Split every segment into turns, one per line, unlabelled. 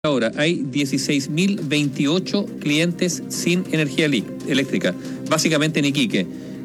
Ahora, hay 16.028 clientes sin energía eléctrica, básicamente en Iquique.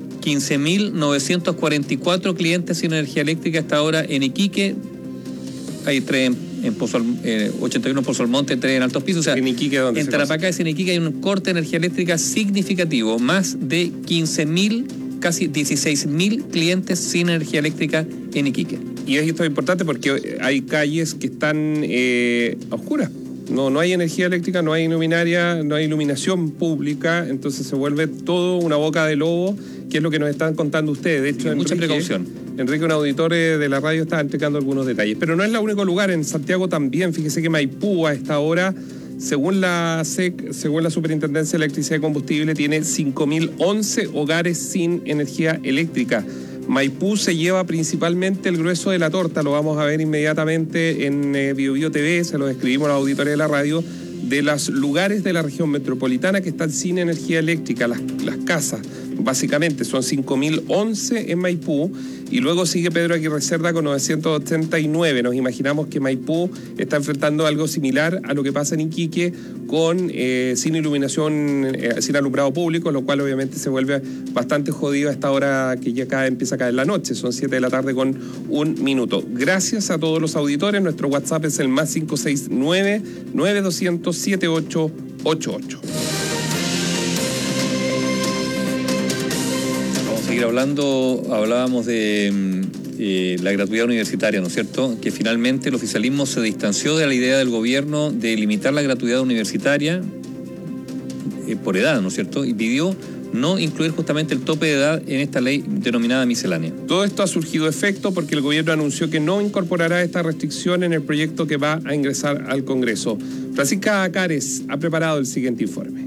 15.944 clientes sin energía eléctrica hasta ahora en Iquique. Hay 3 en 81 en Pozo Almonte, 3 en Altos Pisos. O sea,
en Iquique, ¿dónde
en Tarapacá y en Iquique hay un corte de energía eléctrica significativo. Más de 15.000, casi 16.000 clientes sin energía eléctrica en Iquique.
Y esto es importante porque hay calles que están a oscuras. No hay energía eléctrica, no hay luminaria, no hay iluminación pública, entonces se vuelve todo una boca de lobo, que es lo que nos están contando ustedes. De hecho,
mucha precaución.
Enrique, un auditor de la radio, está entregando algunos detalles. Pero no es el único lugar, en Santiago también. Fíjese que Maipú a esta hora, según la SEC, según la Superintendencia de Electricidad y Combustible, tiene 5.011 hogares sin energía eléctrica. Maipú se lleva principalmente el grueso de la torta, lo vamos a ver inmediatamente en BioBio TV, se lo escribimos a los auditores de la radio, de los lugares de la región metropolitana que están sin energía eléctrica, las casas, básicamente son 5.011 en Maipú, y luego sigue Pedro Aguirre Cerda con 989. Nos imaginamos que Maipú está enfrentando algo similar a lo que pasa en Iquique, con sin iluminación, sin alumbrado público, lo cual obviamente se vuelve bastante jodido a esta hora que ya empieza a caer la noche. Son 7 de la tarde con 1 minuto. Gracias a todos los auditores. Nuestro WhatsApp es el más 569-9200-7888.
Hablábamos de la gratuidad universitaria, ¿no es cierto? Que finalmente el oficialismo se distanció de la idea del gobierno de limitar la gratuidad universitaria por edad, ¿no es cierto? Y pidió no incluir justamente el tope de edad en esta ley denominada miscelánea.
Todo esto ha surgido efecto porque el gobierno anunció que no incorporará esta restricción en el proyecto que va a ingresar al Congreso. Francisca Acares ha preparado el siguiente informe.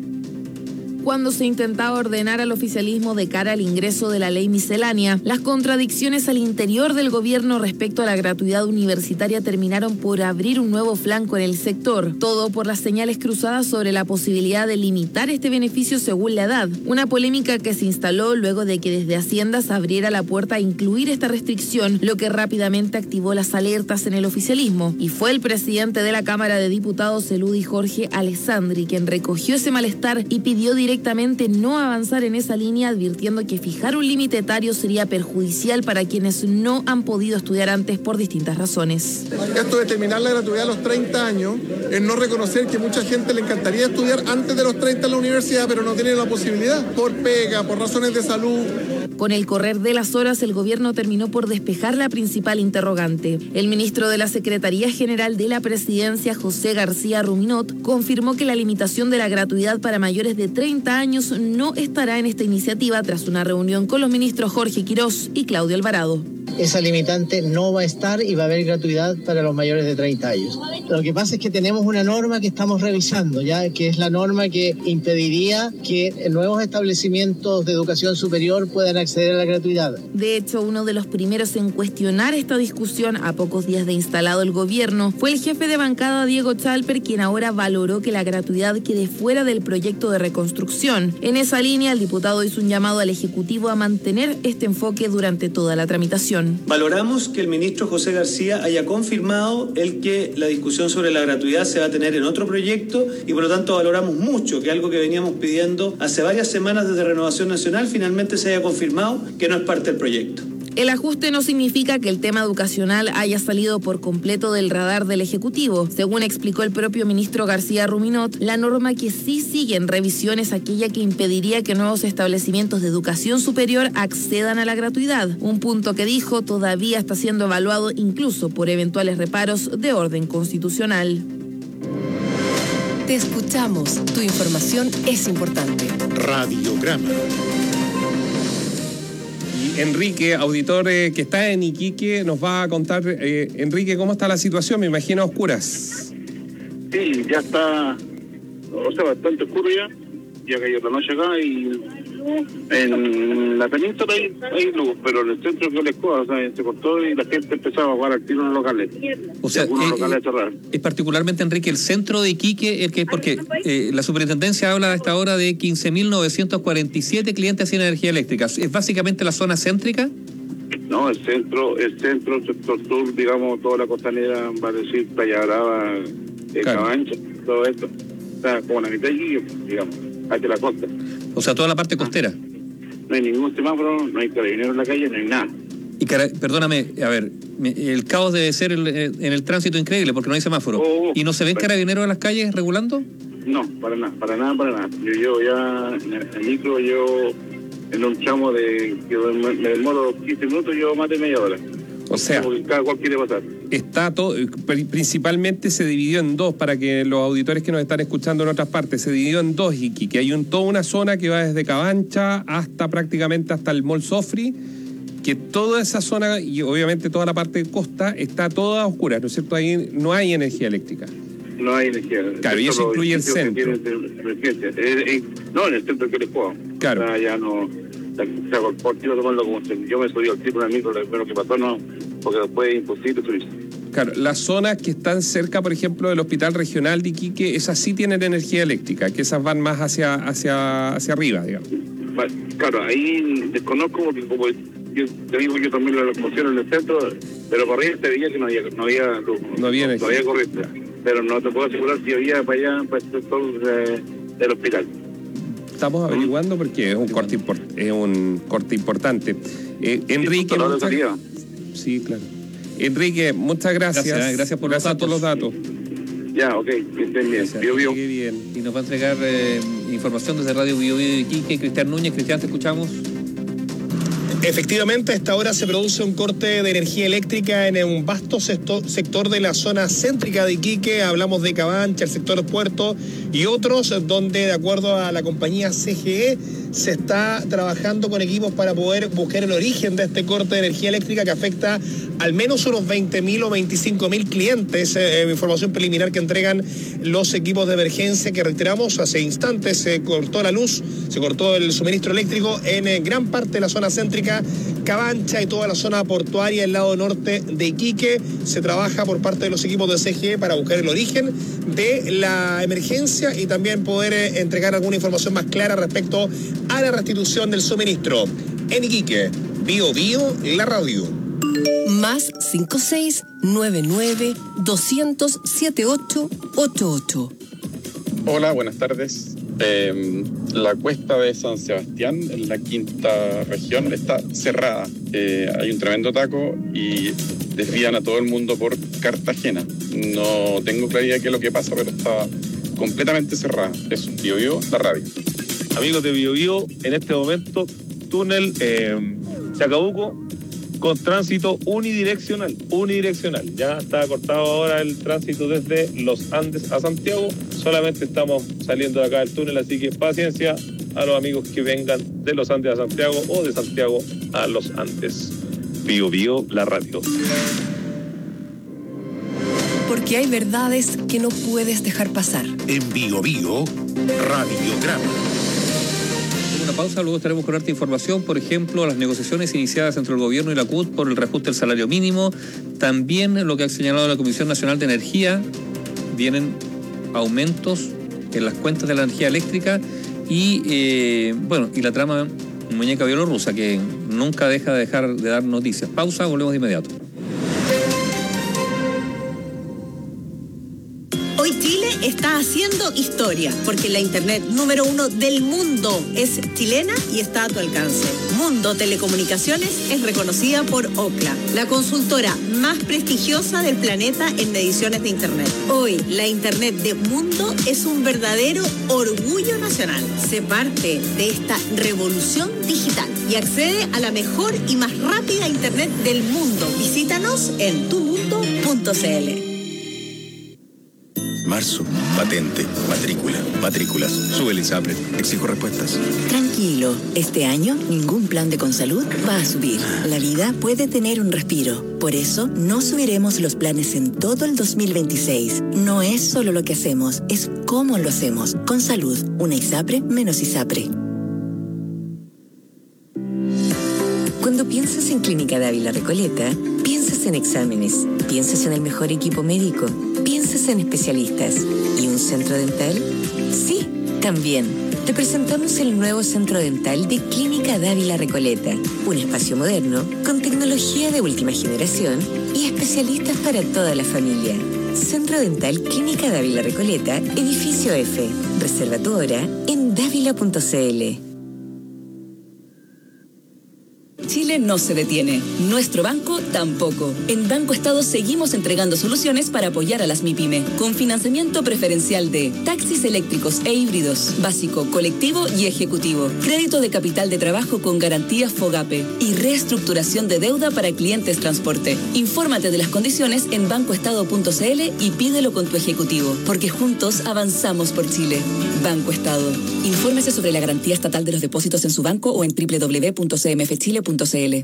Cuando se intentaba ordenar al oficialismo de cara al ingreso de la ley miscelánea, las contradicciones al interior del gobierno respecto a la gratuidad universitaria terminaron por abrir un nuevo flanco en el sector. Todo por las señales cruzadas sobre la posibilidad de limitar este beneficio según la edad. Una polémica que se instaló luego de que desde Hacienda se abriera la puerta a incluir esta restricción, lo que rápidamente activó las alertas en el oficialismo. Y fue el presidente de la Cámara de Diputados, Eludi Jorge Alessandri, quien recogió ese malestar y pidió directamente no avanzar en esa línea, advirtiendo que fijar un límite etario sería perjudicial para quienes no han podido estudiar antes por distintas razones.
Esto de terminar la gratuidad a los 30 años es no reconocer que mucha gente le encantaría estudiar antes de los 30 en la universidad, pero no tiene la posibilidad, por pega, por razones de salud.
Con el correr de las horas, el gobierno terminó por despejar la principal interrogante. El ministro de la Secretaría General de la Presidencia, José García Ruminot, confirmó que la limitación de la gratuidad para mayores de 30 años no estará en esta iniciativa tras una reunión con los ministros Jorge Quirós y Claudio Alvarado.
Esa limitante no va a estar y va a haber gratuidad para los mayores de 30 años. Lo que pasa es que tenemos una norma que estamos revisando, ya que es la norma que impediría que nuevos establecimientos de educación superior puedan acceder a la gratuidad.
De hecho, uno de los primeros en cuestionar esta discusión a pocos días de instalado el gobierno fue el jefe de bancada Diego Chalper, quien ahora valoró que la gratuidad quede fuera del proyecto de reconstrucción. En esa línea, el diputado hizo un llamado al Ejecutivo a mantener este enfoque durante toda la tramitación.
Valoramos que el ministro José García haya confirmado que la discusión sobre la gratuidad se va a tener en otro proyecto y por lo tanto valoramos mucho que algo que veníamos pidiendo hace varias semanas desde Renovación Nacional finalmente se haya confirmado que no es parte del proyecto.
El ajuste no significa que el tema educacional haya salido por completo del radar del Ejecutivo. Según explicó el propio ministro García Ruminot, la norma que sí sigue en revisión es aquella que impediría que nuevos establecimientos de educación superior accedan a la gratuidad. Un punto que dijo todavía está siendo evaluado incluso por eventuales reparos de orden constitucional.
Te escuchamos. Tu información es importante.
Radiograma.
Enrique, auditor que está en Iquique, nos va a contar, Enrique, ¿cómo está la situación? Me imagino a oscuras.
Sí, ya está, bastante oscuro ya cayó la noche acá y en la península hay luz, pero en el centro que les coja, se cortó y la gente empezaba a jugar al tiro en los locales.
O sea,
locales cerrados.
Es particularmente, Enrique, el centro de Iquique, porque la superintendencia habla a esta hora de 15.947 clientes sin energía eléctrica. ¿Es básicamente la zona céntrica?
No, el sector sur, digamos, toda la costanera, va a decir Playa Brava, Cabancha, todo esto. O sea, como la mitad de Iquique, digamos, hacia la costa.
O sea, toda la parte costera.
No hay ningún semáforo, no hay carabineros en la calle, no hay nada.
Y perdóname, a ver, el caos debe ser en el tránsito increíble porque no hay semáforo. ¿Y no se ven carabineros en las calles regulando?
No, para nada. Yo llevo ya en el micro, en un tramo me demoro 15 minutos, llevo más de media hora.
O sea,
cada cual quiere pasar.
Está todo, principalmente se dividió en dos, para que los auditores que nos están escuchando en otras partes, se dividió en dos, Iquique. Hay toda una zona que va desde Cabancha prácticamente hasta el Mall Sofri, que toda esa zona y obviamente toda la parte de costa está toda oscura, ¿no es cierto? Ahí no hay energía eléctrica.
No hay energía.
Claro, y eso incluye el centro.
No, en el centro que les puedo.
Claro.
O sea, ya no. Por tiro tomarlo como yo me subí al tipo de micro, lo primero que pasó no, porque después es imposible subirse.
Claro, las zonas que están cerca, por ejemplo, del Hospital Regional de Iquique, esas sí tienen energía eléctrica, que esas van más hacia arriba, digamos.
Claro, ahí desconozco porque como yo te digo, yo también lo promociono en el centro, pero por arriba te veía que no había corriente. Pero no te puedo asegurar si había para allá, para el sector del hospital.
Estamos averiguando porque es un corte importante. Enrique, sí, claro. Enrique, muchas gracias.
Gracias por
los datos.
Ya, ok, que estén bien.
Bien.
Y nos va a entregar información desde Radio Bio Bio de Iquique, Cristian Núñez. Cristian, te escuchamos.
Efectivamente, a esta hora se produce un corte de energía eléctrica en un vasto sector de la zona céntrica de Iquique. Hablamos de Cabancha, el sector Puerto y otros, donde de acuerdo a la compañía CGE se está trabajando con equipos para poder buscar el origen de este corte de energía eléctrica que afecta al menos unos 20.000 o 25.000 clientes. Información preliminar que entregan los equipos de emergencia, que reiteramos, hace instantes se cortó la luz, se cortó el suministro eléctrico en gran parte de la zona céntrica, Cabancha y toda la zona portuaria, el lado norte de Iquique. Se trabaja por parte de los equipos de CGE para buscar el origen de la emergencia y también poder entregar alguna información más clara respecto a la restitución del suministro. En Iquique, Bio Bio, la radio.
Más 56-99-200-7888.
Hola, buenas tardes. La cuesta de San Sebastián, en la quinta región, está cerrada. Hay un tremendo taco y desvían a todo el mundo por Cartagena. No tengo claridad de qué es lo que pasa, pero está completamente cerrada. Es Bio Bio, la radio.
Amigos de Bio Bio, en este momento, túnel Chacabuco con tránsito unidireccional. Ya está cortado ahora el tránsito desde Los Andes a Santiago. Solamente estamos saliendo de acá del túnel, así que paciencia a los amigos que vengan de Los Andes a Santiago o de Santiago a Los Andes. Bio Bio, la radio.
Porque hay verdades que no puedes dejar pasar.
En Bio Bio, radiograma.
Una pausa, luego estaremos con harta información, por ejemplo, las negociaciones iniciadas entre el gobierno y la CUT por el reajuste del salario mínimo, también lo que ha señalado la Comisión Nacional de Energía, vienen aumentos en las cuentas de la energía eléctrica y y la trama muñeca bielorrusa que nunca deja de dar noticias. Pausa, volvemos de inmediato.
Hoy Chile está haciendo historia, porque la internet número 1 del mundo es chilena y está a tu alcance. Mundo Telecomunicaciones es reconocida por Ookla, la consultora más prestigiosa del planeta en mediciones de internet. Hoy, la internet de Mundo es un verdadero orgullo nacional. Sé parte de esta revolución digital y accede a la mejor y más rápida internet del mundo. Visítanos en tumundo.cl.
Marzo, patente, matrículas. Sube el ISAPRE, exijo respuestas.
Tranquilo, este año ningún plan de Consalud va a subir. La vida puede tener un respiro. Por eso no subiremos los planes en todo el 2026. No es solo lo que hacemos, es cómo lo hacemos. Consalud, una ISAPRE menos ISAPRE. Cuando piensas en Clínica Dávila Recoleta, piensas en exámenes, piensas en el mejor equipo médico, piensas en especialistas. ¿Y un centro dental? Sí, también. Te presentamos el nuevo centro dental de Clínica Dávila Recoleta. Un espacio moderno, con tecnología de última generación y especialistas para toda la familia. Centro Dental Clínica Dávila Recoleta, edificio F. Reserva tu hora en davila.cl.
Chile no se detiene. Nuestro banco tampoco. En Banco Estado seguimos entregando soluciones para apoyar a las MIPYME, con financiamiento preferencial de taxis eléctricos e híbridos, básico, colectivo y ejecutivo, crédito de capital de trabajo con garantía FOGAPE y reestructuración de deuda para clientes transporte. Infórmate de las condiciones en bancoestado.cl y pídelo con tu ejecutivo, porque juntos avanzamos por Chile. Banco Estado. Infórmese sobre la garantía estatal de los depósitos en su banco o en www.cmfchile.cl.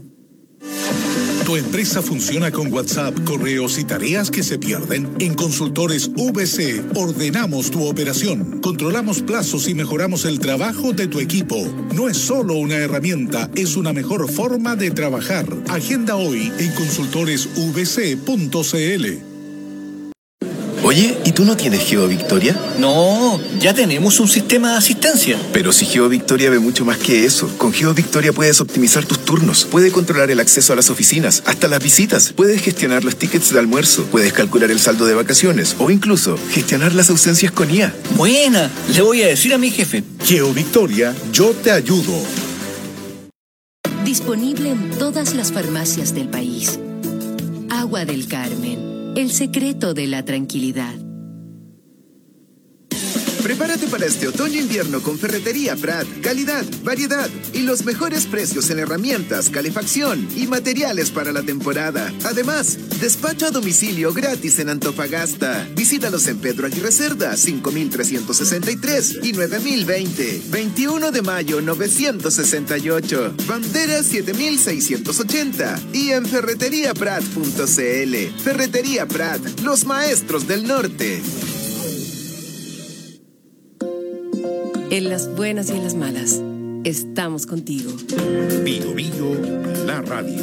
Tu empresa funciona con WhatsApp, correos y tareas que se pierden. En Consultores VC ordenamos tu operación, controlamos plazos y mejoramos el trabajo de tu equipo. No es solo una herramienta, es una mejor forma de trabajar. Agenda hoy en consultoresvc.cl.
Oye, ¿y tú no tienes GeoVictoria?
No, ya tenemos un sistema de asistencia.
Pero si GeoVictoria ve mucho más que eso. Con GeoVictoria puedes optimizar tus turnos, puedes controlar el acceso a las oficinas, hasta las visitas, puedes gestionar los tickets de almuerzo, puedes calcular el saldo de vacaciones o incluso gestionar las ausencias con IA.
Buena, le voy a decir a mi jefe.
GeoVictoria, yo te ayudo.
Disponible en todas las farmacias del país. Agua del Carmen. El secreto de la tranquilidad.
Prepárate para este otoño-invierno con Ferretería Prat. Calidad, variedad y los mejores precios en herramientas, calefacción y materiales para la temporada. Además, despacho a domicilio gratis en Antofagasta. Visítalos en Pedro Aguirre Cerda, 5363 y 9020. 21 de mayo, 968. Bandera 7680. Y en ferreteriaprat.cl. Ferretería Prat, los maestros del norte.
En las buenas y en las malas, estamos contigo.
Bio Bio, la radio.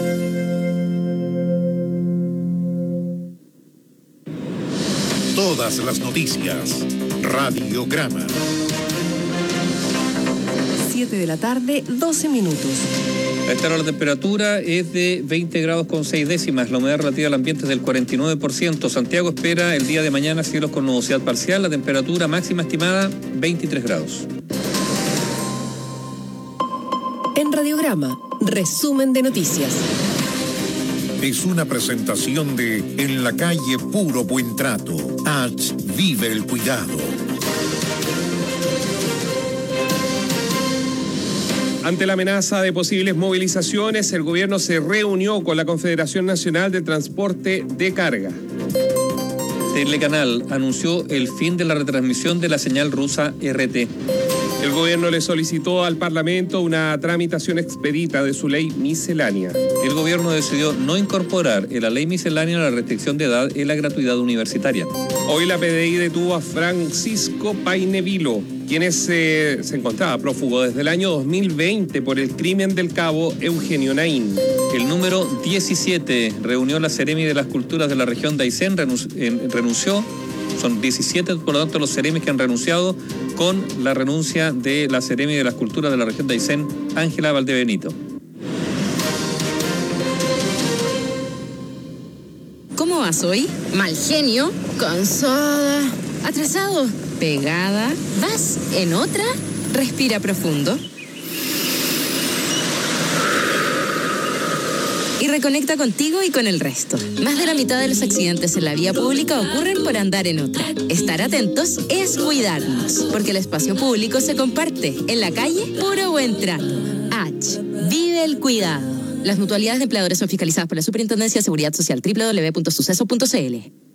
Todas las noticias. Radiograma.
7 de la tarde, 12 minutos.
A esta hora la temperatura es de 20 grados con 6 décimas. La humedad relativa al ambiente es del 49%. Santiago espera el día de mañana cielos con nubosidad parcial. La temperatura máxima estimada 23 grados.
En Radiograma, resumen de noticias.
Es una presentación de En la calle Puro Buen Trato. H. Vive el cuidado.
Ante la amenaza de posibles movilizaciones, el gobierno se reunió con la Confederación Nacional de Transporte de Carga.
Telecanal anunció el fin de la retransmisión de la señal rusa RT.
El gobierno le solicitó al Parlamento una tramitación expedita de su ley miscelánea.
El gobierno decidió no incorporar en la ley miscelánea la restricción de edad en la gratuidad universitaria.
Hoy la PDI detuvo a Francisco Paine Vilo, quien se encontraba prófugo desde el año 2020 por el crimen del cabo Eugenio Naín.
El número 17 reunió la Seremi de las Culturas de la región de Aysén, renunció. Son 17, por lo tanto, los seremis que han renunciado con la renuncia de la Seremi de las Culturas de la región de Aysén, Ángela Valdebenito.
¿Cómo vas hoy? Mal genio, cansada, atrasado, pegada. ¿Vas en otra? Respira profundo. Y reconecta contigo y con el resto. Más de la mitad de los accidentes en la vía pública ocurren por andar en otra. Estar atentos es cuidarnos, porque el espacio público se comparte. En la calle, puro buen trato. H. Vive el cuidado. Las mutualidades de empleadores son fiscalizadas por la Superintendencia de Seguridad Social, www.suceso.cl.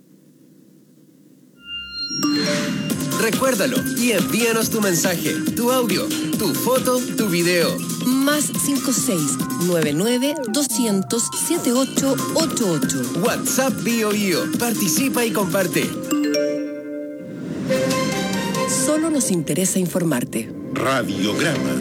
Recuérdalo y envíanos tu mensaje, tu audio, tu foto, tu video.
Más 56-99-200-7888.
WhatsApp Bio Bio. Participa y comparte.
Solo nos interesa informarte.
Radiograma.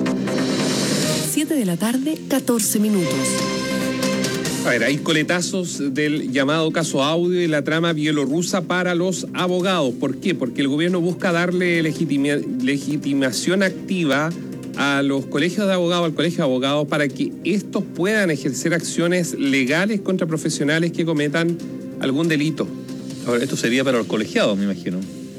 7 de la tarde, 14 minutos.
A ver, hay coletazos del llamado caso Audio y la trama bielorrusa para los abogados. ¿Por qué? Porque el gobierno busca darle legitimación activa a los colegios de abogados, al colegio de abogados, para que estos puedan ejercer acciones legales contra profesionales que cometan algún delito.
Ahora, esto sería para los colegiados, me imagino.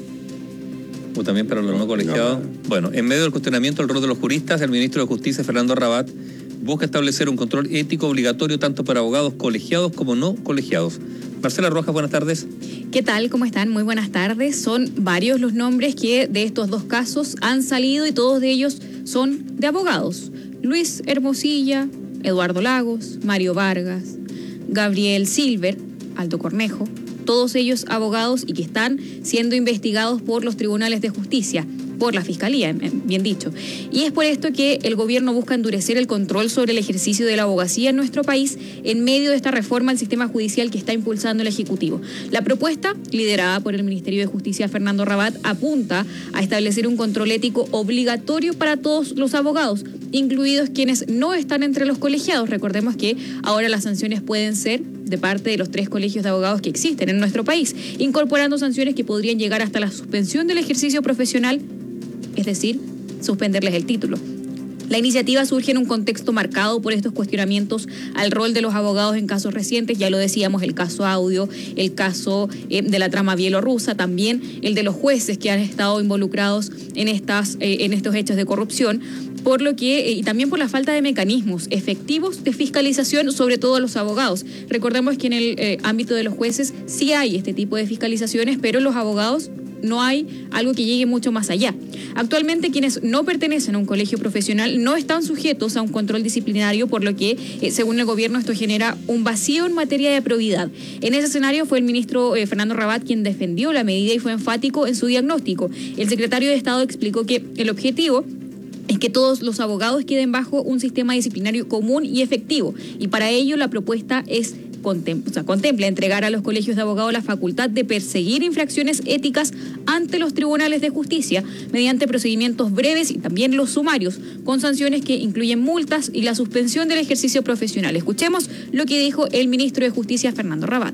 O también para los no colegiados. Bueno, en medio del cuestionamiento del rol de los juristas, el ministro de Justicia, Fernando Rabat, busca establecer un control ético obligatorio tanto para abogados colegiados como no colegiados. Marcela Rojas, buenas tardes.
¿Qué tal? ¿Cómo están? Muy buenas tardes. Son varios los nombres que de estos dos casos han salido y todos de ellos son de abogados. Luis Hermosilla, Eduardo Lagos, Mario Vargas, Gabriel Silver, Aldo Cornejo, todos ellos abogados y que están siendo investigados por los tribunales de justicia, por la Fiscalía, bien dicho. Y es por esto que el gobierno busca endurecer el control sobre el ejercicio de la abogacía en nuestro país en medio de esta reforma al sistema judicial que está impulsando el Ejecutivo. La propuesta, liderada por el Ministerio de Justicia, Fernando Rabat, apunta a establecer un control ético obligatorio para todos los abogados, incluidos quienes no están entre los colegiados. Recordemos que ahora las sanciones pueden ser de parte de los 3 colegios de abogados que existen en nuestro país, incorporando sanciones que podrían llegar hasta la suspensión del ejercicio profesional, es decir, suspenderles el título. La iniciativa surge en un contexto marcado por estos cuestionamientos al rol de los abogados en casos recientes, ya lo decíamos, el caso Audio, el caso de la trama bielorrusa, también el de los jueces que han estado involucrados en estos hechos de corrupción, por lo que, y también por la falta de mecanismos efectivos de fiscalización, sobre todo a los abogados. Recordemos que en el ámbito de los jueces sí hay este tipo de fiscalizaciones, pero los abogados no hay algo que llegue mucho más allá. Actualmente quienes no pertenecen a un colegio profesional no están sujetos a un control disciplinario, por lo que, según el gobierno, esto genera un vacío en materia de probidad. En ese escenario fue el ministro Fernando Rabat quien defendió la medida y fue enfático en su diagnóstico. El secretario de Estado explicó que el objetivo es que todos los abogados queden bajo un sistema disciplinario común y efectivo, y para ello la propuesta es contempla entregar a los colegios de abogados la facultad de perseguir infracciones éticas ante los tribunales de justicia mediante procedimientos breves y también los sumarios, con sanciones que incluyen multas y la suspensión del ejercicio profesional. Escuchemos lo que dijo el ministro de Justicia, Fernando Rabat.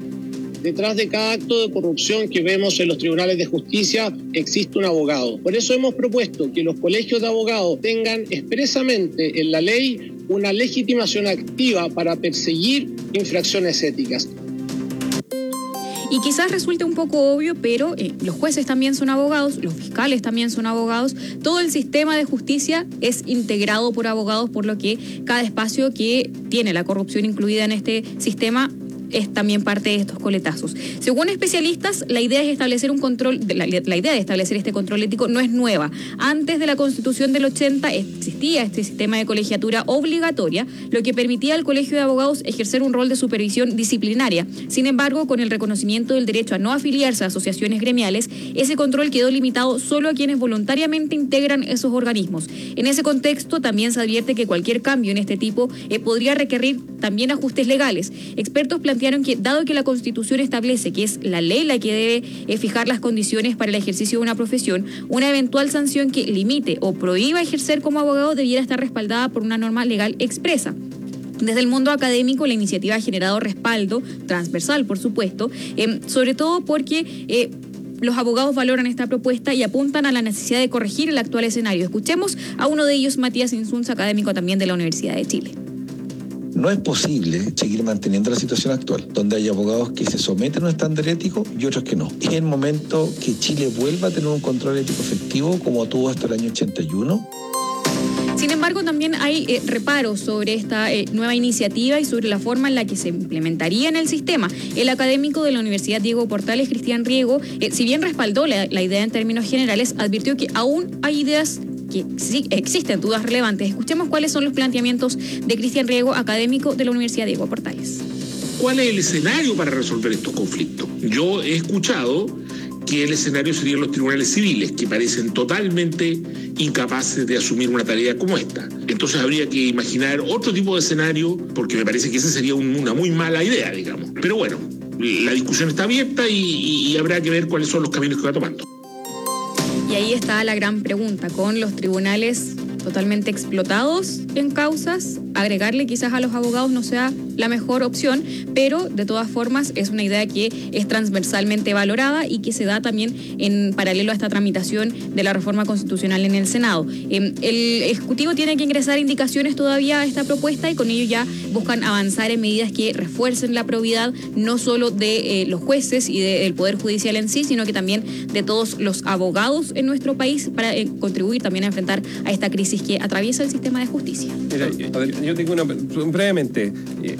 Detrás de cada acto de corrupción que vemos en los tribunales de justicia existe un abogado. Por eso hemos propuesto que los colegios de abogados tengan expresamente en la ley una legitimación activa para perseguir infracciones éticas.
Y quizás resulte un poco obvio, pero los jueces también son abogados, los fiscales también son abogados, todo el sistema de justicia es integrado por abogados, por lo que cada espacio que tiene la corrupción incluida en este sistema es también parte de estos coletazos. Según especialistas, la idea de establecer este control ético no es nueva. Antes de la Constitución del 80 existía este sistema de colegiatura obligatoria, lo que permitía al Colegio de Abogados ejercer un rol de supervisión disciplinaria. Sin embargo, con el reconocimiento del derecho a no afiliarse a asociaciones gremiales, ese control quedó limitado solo a quienes voluntariamente integran esos organismos. En ese contexto, también se advierte que cualquier cambio en este tipo podría requerir también ajustes legales. Expertos plantearon que, dado que la Constitución establece que es la ley la que debe fijar las condiciones para el ejercicio de una profesión, una eventual sanción que limite o prohíba ejercer como abogado debiera estar respaldada por una norma legal expresa. Desde el mundo académico, la iniciativa ha generado respaldo, transversal por supuesto, sobre todo porque los abogados valoran esta propuesta y apuntan a la necesidad de corregir el actual escenario. Escuchemos a uno de ellos, Matías Insunza, académico también de la Universidad de Chile.
No es posible seguir manteniendo la situación actual, donde hay abogados que se someten a un estándar ético y otros que no. Es el momento que Chile vuelva a tener un control ético efectivo como tuvo hasta el año 81.
Sin embargo, también hay reparos sobre esta nueva iniciativa y sobre la forma en la que se implementaría en el sistema. El académico de la Universidad Diego Portales, Cristian Riego, si bien respaldó la idea en términos generales, advirtió que aún hay ideas que sí existen dudas relevantes. Escuchemos cuáles son los planteamientos de Cristian Riego, académico de la Universidad Diego Portales.
¿Cuál es el escenario para resolver estos conflictos? Yo he escuchado que el escenario serían los tribunales civiles, que parecen totalmente incapaces de asumir una tarea como esta. Entonces habría que imaginar otro tipo de escenario, porque me parece que esa sería una muy mala idea, digamos. Pero bueno, la discusión está abierta y habrá que ver cuáles son los caminos que va tomando.
Y ahí está la gran pregunta, con los tribunales totalmente explotados en causas, agregarle quizás a los abogados no sea la mejor opción, pero de todas formas es una idea que es transversalmente valorada y que se da también en paralelo a esta tramitación de la reforma constitucional en el Senado. El Ejecutivo tiene que ingresar indicaciones todavía a esta propuesta y con ello ya buscan avanzar en medidas que refuercen la probidad no solo de los jueces y del Poder Judicial en sí, sino que también de todos los abogados en nuestro país para contribuir también a enfrentar a esta crisis que atraviesa el sistema de justicia.
Mira, a ver, yo tengo brevemente,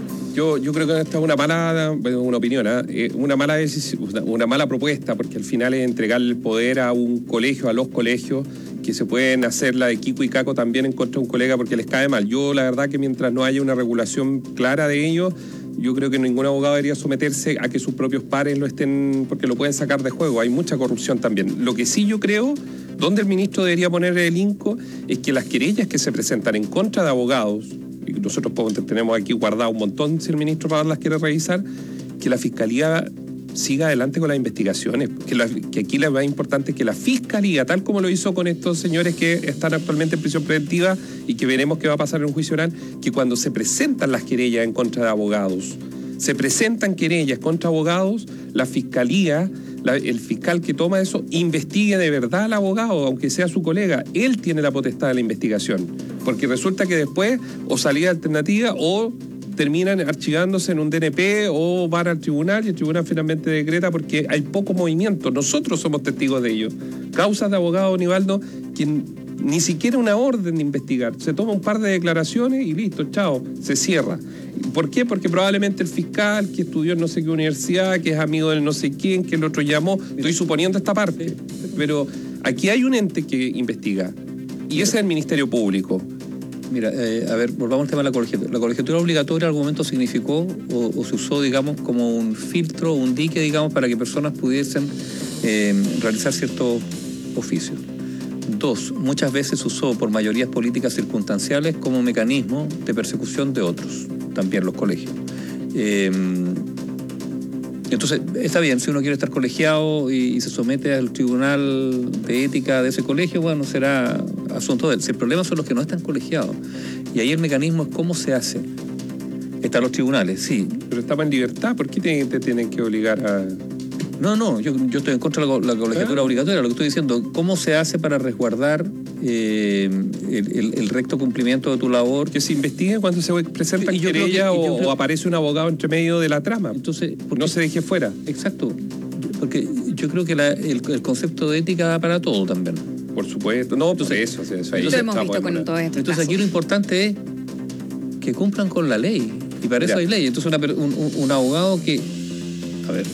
yo creo que esta es una mala, una opinión, una mala decisión, una mala propuesta, porque al final es entregarle el poder a un colegio, a los colegios, que se pueden hacer la de Kiko y Caco también en contra de un colega porque les cae mal. Yo la verdad que mientras no haya una regulación clara de ello, yo creo que ningún abogado debería someterse a que sus propios pares lo estén, porque lo pueden sacar de juego. Hay mucha corrupción también. Lo que sí yo creo, donde el ministro debería poner el hinco, es que las querellas que se presentan en contra de abogados, y nosotros tenemos aquí guardado un montón si el ministro Paván las quiere revisar, que la Fiscalía siga adelante con las investigaciones, que aquí lo más importante es que la Fiscalía, tal como lo hizo con estos señores que están actualmente en prisión preventiva y que veremos qué va a pasar en un juicio oral, que cuando se presentan las querellas en contra de abogados, se presentan querellas contra abogados, la Fiscalía, el fiscal que toma eso, investigue de verdad al abogado, aunque sea su colega. Él tiene la potestad de la investigación, porque resulta que después o salida alternativa o terminan archivándose en un DNP o van al tribunal y el tribunal finalmente decreta porque hay poco movimiento. Nosotros somos testigos de ello. Causas de abogado, Nivaldo, que ni siquiera una orden de investigar. Se toma un par de declaraciones y listo, chao, se cierra. ¿Por qué? Porque probablemente el fiscal que estudió en no sé qué universidad, que es amigo del no sé quién, que el otro llamó, estoy suponiendo esta parte, pero aquí hay un ente que investiga y ese es el Ministerio Público.
Mira, a ver, volvamos al tema de la colegiatura. La colegiatura obligatoria en algún momento significó o se usó, digamos, como un filtro, un dique, digamos, para que personas pudiesen realizar ciertos oficios. 2, muchas veces se usó por mayorías políticas circunstanciales como mecanismo de persecución de otros, también los colegios. Entonces, está bien, si uno quiere estar colegiado y se somete al tribunal de ética de ese colegio, bueno, será asunto de él. Si el problema son los que no están colegiados. Y ahí el mecanismo es cómo se hace. Están los tribunales, sí.
Pero estamos en libertad, ¿por qué te tienen que obligar a...?
No, yo estoy en contra de la colegiatura obligatoria. Lo que estoy diciendo, ¿cómo se hace para resguardar el recto cumplimiento de tu labor?
Que se investigue cuando se presenta querella o aparece un abogado entre medio de la trama.
Entonces,
no se deje fuera.
Exacto. Porque yo creo que el concepto de ética da para todo también.
Por supuesto. No, entonces eso ahí
lo hemos visto con todo esto.
Entonces aquí lo importante es que cumplan con la ley. Y para eso hay ley. Entonces un abogado que... A ver...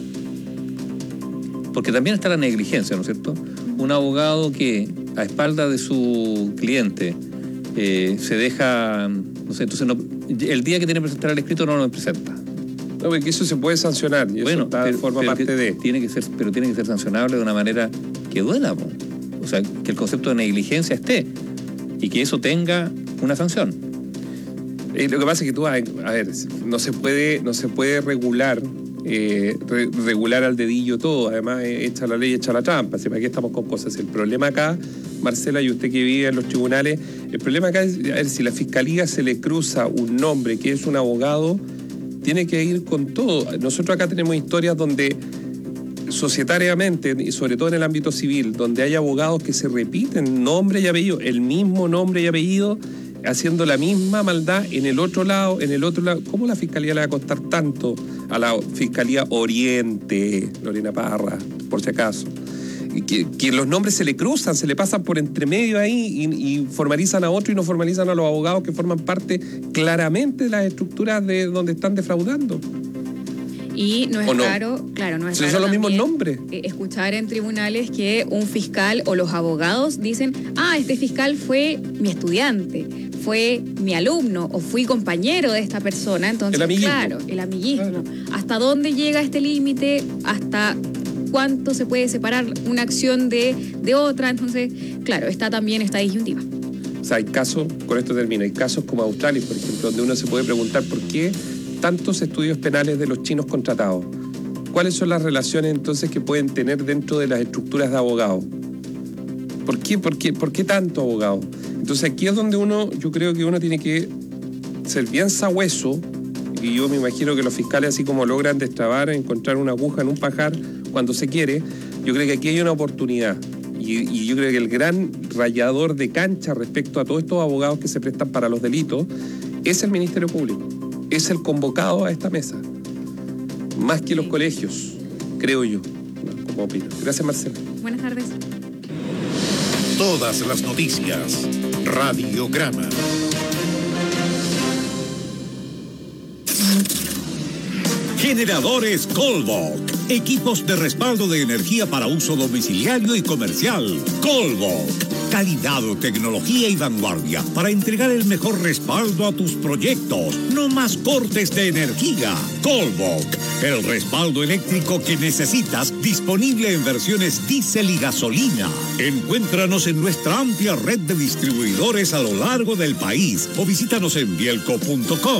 Porque también está la negligencia, ¿no es cierto? Un abogado que a espaldas de su cliente se deja, no sé, entonces el día que tiene que presentar el escrito no lo presenta.
No, porque eso se puede sancionar y bueno, eso forma parte de...
Tiene que ser sancionable de una manera que duela, ¿no? O sea, que el concepto de negligencia esté y que eso tenga una sanción.
Lo que pasa es que tú, a ver, no se puede regular regular al dedillo todo, además echa la ley, echa la trampa, ¿sí? ¿Para qué estamos con cosas? El problema acá, Marcela, y usted que vive en los tribunales, el problema acá es, a ver, si la Fiscalía se le cruza un nombre que es un abogado, tiene que ir con todo. Nosotros acá tenemos historias donde societariamente, y sobre todo en el ámbito civil, donde hay abogados que se repiten nombre y apellido, el mismo nombre y apellido, haciendo la misma maldad en el otro lado. ¿Cómo la Fiscalía le va a costar tanto a la Fiscalía Oriente, Lorena Parra, por si acaso? Que los nombres se le cruzan, se le pasan por entre medio ahí y formalizan a otro y no formalizan a los abogados que forman parte claramente de las estructuras de donde están defraudando.
Y no es raro, claro, no es raro.
Son los mismos nombres.
Escuchar en tribunales que un fiscal o los abogados dicen, este fiscal fue mi estudiante, fue mi alumno o fui compañero de esta persona. Entonces, claro, el amiguismo. ¿Hasta dónde llega este límite? ¿Hasta cuánto se puede separar una acción de otra? Entonces, claro, está también esta disyuntiva.
O sea, hay casos, con esto termino, hay casos como Australia, por ejemplo, donde uno se puede preguntar por qué tantos estudios penales de los chinos contratados. ¿Cuáles son las relaciones entonces que pueden tener dentro de las estructuras de abogados? ¿Por qué tanto abogado? Entonces aquí es donde yo creo que uno tiene que ser bien sabueso y yo me imagino que los fiscales, así como logran destrabar, encontrar una aguja en un pajar cuando se quiere, yo creo que aquí hay una oportunidad. Y yo creo que el gran rayador de cancha respecto a todos estos abogados que se prestan para los delitos es el Ministerio Público, es el convocado a esta mesa, más que los colegios, creo yo, como opino. Gracias, Marcela.
Buenas tardes.
Todas las noticias. Radiograma. Generadores Colbok. Equipos de respaldo de energía para uso domiciliario y comercial. Colbok. Calidad, tecnología y vanguardia para entregar el mejor respaldo a tus proyectos. No más cortes de energía. Colbok. El respaldo eléctrico que necesitas, disponible en versiones diésel y gasolina. Encuéntranos en nuestra amplia red de distribuidores a lo largo del país o visítanos en bielco.com.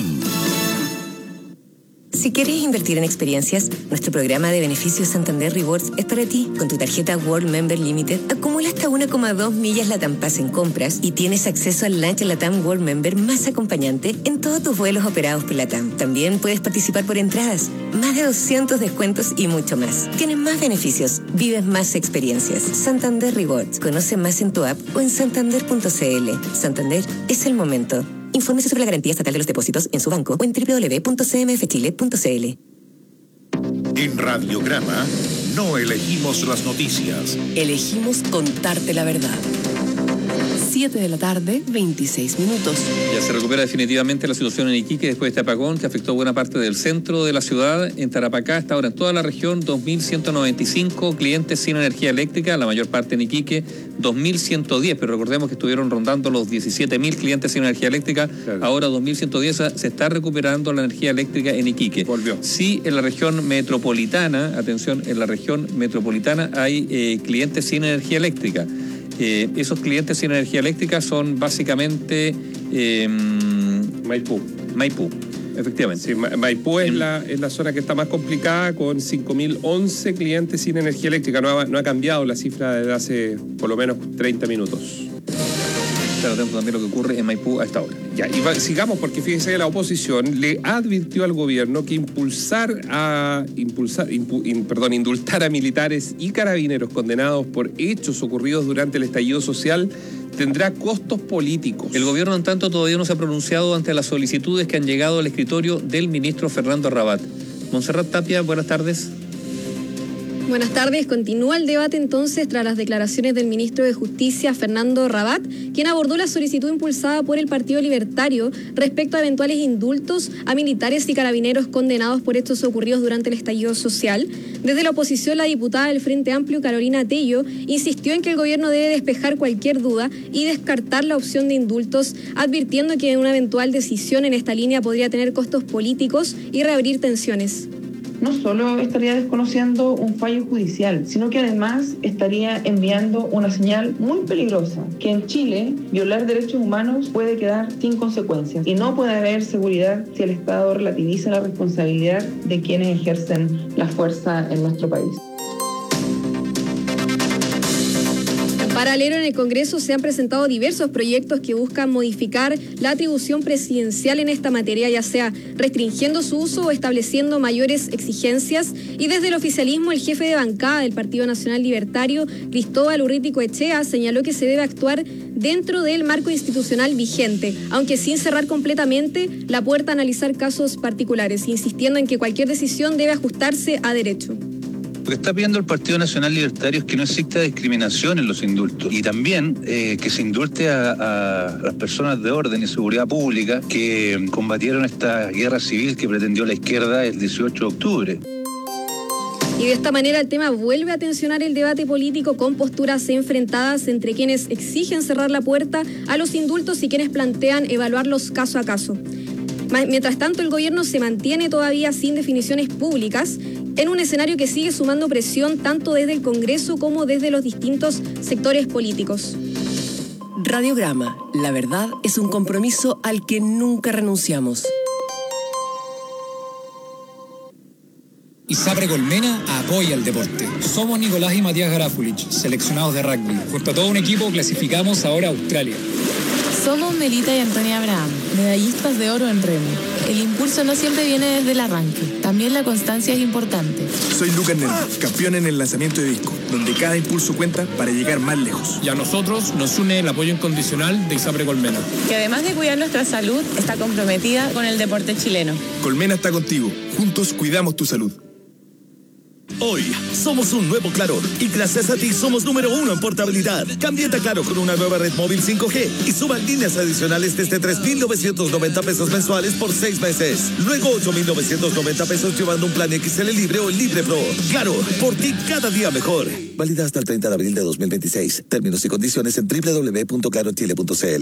Si quieres invertir en experiencias, nuestro programa de beneficios Santander Rewards es para ti. Con tu tarjeta World Member Limited, acumula hasta 1,2 millas LATAM Pass en compras y tienes acceso al lunch LATAM World Member más acompañante en todos tus vuelos operados por LATAM. También puedes participar por entradas, más de 200 descuentos y mucho más. Tienes más beneficios, vives más experiencias. Santander Rewards. Conoce más en tu app o en santander.cl. Santander es el momento. Infórmese sobre la garantía estatal de los depósitos en su banco o en www.cmfchile.cl.
En Radiograma no elegimos las noticias.
Elegimos contarte la verdad. 7 de la tarde, 26 minutos.
Ya se recupera definitivamente la situación en Iquique después de este apagón que afectó buena parte del centro de la ciudad. En Tarapacá, hasta ahora en toda la región, 2.195 clientes sin energía eléctrica, la mayor parte en Iquique, 2.110, pero recordemos que estuvieron rondando los 17.000 clientes sin energía eléctrica, claro. Ahora 2.110, se está recuperando la energía eléctrica en Iquique.
Volvió.
Sí, en la región metropolitana, atención, en la región metropolitana hay clientes sin energía eléctrica. Esos clientes sin energía eléctrica son básicamente
Maipú,
efectivamente.
Sí, Maipú es la zona que está más complicada, con 5.011 clientes sin energía eléctrica. No ha cambiado la cifra desde hace por lo menos 30 minutos.
Estar atento también lo que ocurre en Maipú a esta hora.
Ya, y sigamos, porque fíjese que la oposición le advirtió al gobierno que indultar a militares y carabineros condenados por hechos ocurridos durante el estallido social tendrá costos políticos.
El gobierno, en tanto, todavía no se ha pronunciado ante las solicitudes que han llegado al escritorio del ministro Fernando Rabat. Montserrat Tapia, buenas tardes.
Buenas tardes. Continúa el debate entonces tras las declaraciones del ministro de Justicia, Fernando Rabat, quien abordó la solicitud impulsada por el Partido Libertario respecto a eventuales indultos a militares y carabineros condenados por hechos ocurridos durante el estallido social. Desde la oposición, la diputada del Frente Amplio, Carolina Tello, insistió en que el gobierno debe despejar cualquier duda y descartar la opción de indultos, advirtiendo que una eventual decisión en esta línea podría tener costos políticos y reabrir tensiones.
No solo estaría desconociendo un fallo judicial, sino que además estaría enviando una señal muy peligrosa, que en Chile violar derechos humanos puede quedar sin consecuencias y no puede haber seguridad si el Estado relativiza la responsabilidad de quienes ejercen la fuerza en nuestro país.
Paralelo, en el Congreso se han presentado diversos proyectos que buscan modificar la atribución presidencial en esta materia, ya sea restringiendo su uso o estableciendo mayores exigencias. Y desde el oficialismo, el jefe de bancada del Partido Nacional Libertario, Cristóbal Urriti-Coetxea, señaló que se debe actuar dentro del marco institucional vigente, aunque sin cerrar completamente la puerta a analizar casos particulares, insistiendo en que cualquier decisión debe ajustarse a derecho.
Lo que está pidiendo el Partido Nacional Libertario es que no exista discriminación en los indultos y también que se indulte a las personas de orden y seguridad pública que combatieron esta guerra civil que pretendió la izquierda el 18 de octubre.
Y de esta manera el tema vuelve a tensionar el debate político con posturas enfrentadas entre quienes exigen cerrar la puerta a los indultos y quienes plantean evaluarlos caso a caso. Mientras tanto, el gobierno se mantiene todavía sin definiciones públicas en un escenario que sigue sumando presión tanto desde el Congreso como desde los distintos sectores políticos.
Radiograma, la verdad es un compromiso al que nunca renunciamos.
ISAPRE Colmena apoya el deporte. Somos Nicolás y Matías Garafulich, seleccionados de rugby. Junto a todo un equipo clasificamos ahora a Australia.
Somos Melita y Antonia Abraham, medallistas de oro en remo. El impulso no siempre viene desde el arranque, también la constancia es importante.
Soy Lucas Nervo, campeón en el lanzamiento de disco, donde cada impulso cuenta para llegar más lejos.
Y a nosotros nos une el apoyo incondicional de ISAPRE Colmena,
Que además de cuidar nuestra salud, está comprometida con el deporte chileno.
Colmena está contigo, juntos cuidamos tu salud.
Hoy somos un nuevo Claro y gracias a ti somos número 1 en portabilidad. Cámbiate a Claro con una nueva red móvil 5G y suba líneas adicionales desde 3,990 pesos mensuales por 6 meses. Luego 8,990 pesos llevando un plan XL Libre o Libre Pro. Claro, por ti cada día mejor. Válida hasta el 30 de abril de 2026. Términos y condiciones en www.clarochile.cl.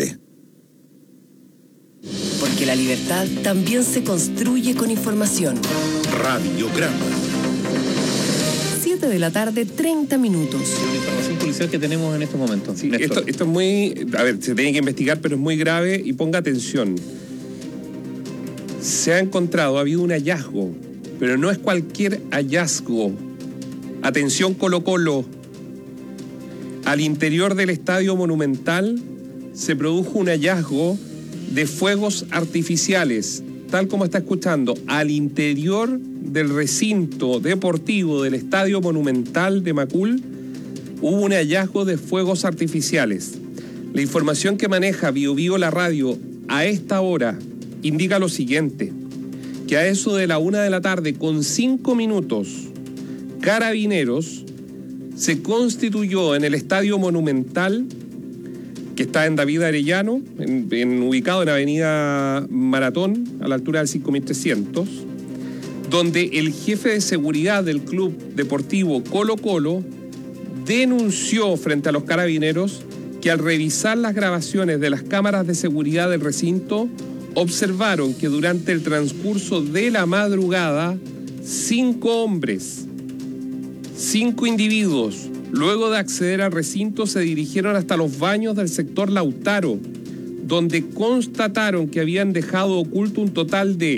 Porque la libertad también se construye con información.
Radiograma.
7 de la tarde, 30 minutos.
La información policial que tenemos en estos momentos.
Sí, esto es muy... A ver, se tiene que investigar, pero es muy grave y ponga atención. Se ha encontrado, ha habido un hallazgo, pero no es cualquier hallazgo. Atención, Colo-Colo. Al interior del Estadio Monumental se produjo un hallazgo de fuegos artificiales, tal como está escuchando, al interior del recinto deportivo del Estadio Monumental de Macul hubo un hallazgo de fuegos artificiales. La información que maneja Bio Bio la radio a esta hora indica lo siguiente, que a eso de la 1:00 p.m, con 5 minutos, Carabineros se constituyó en el Estadio Monumental, que está en David Arellano, ubicado en Avenida Maratón, a la altura del 5300, donde el jefe de seguridad del club deportivo Colo-Colo denunció frente a los carabineros que al revisar las grabaciones de las cámaras de seguridad del recinto, observaron que durante el transcurso de la madrugada, 5 hombres, 5 individuos, luego de acceder al recinto, se dirigieron hasta los baños del sector Lautaro, donde constataron que habían dejado oculto un total de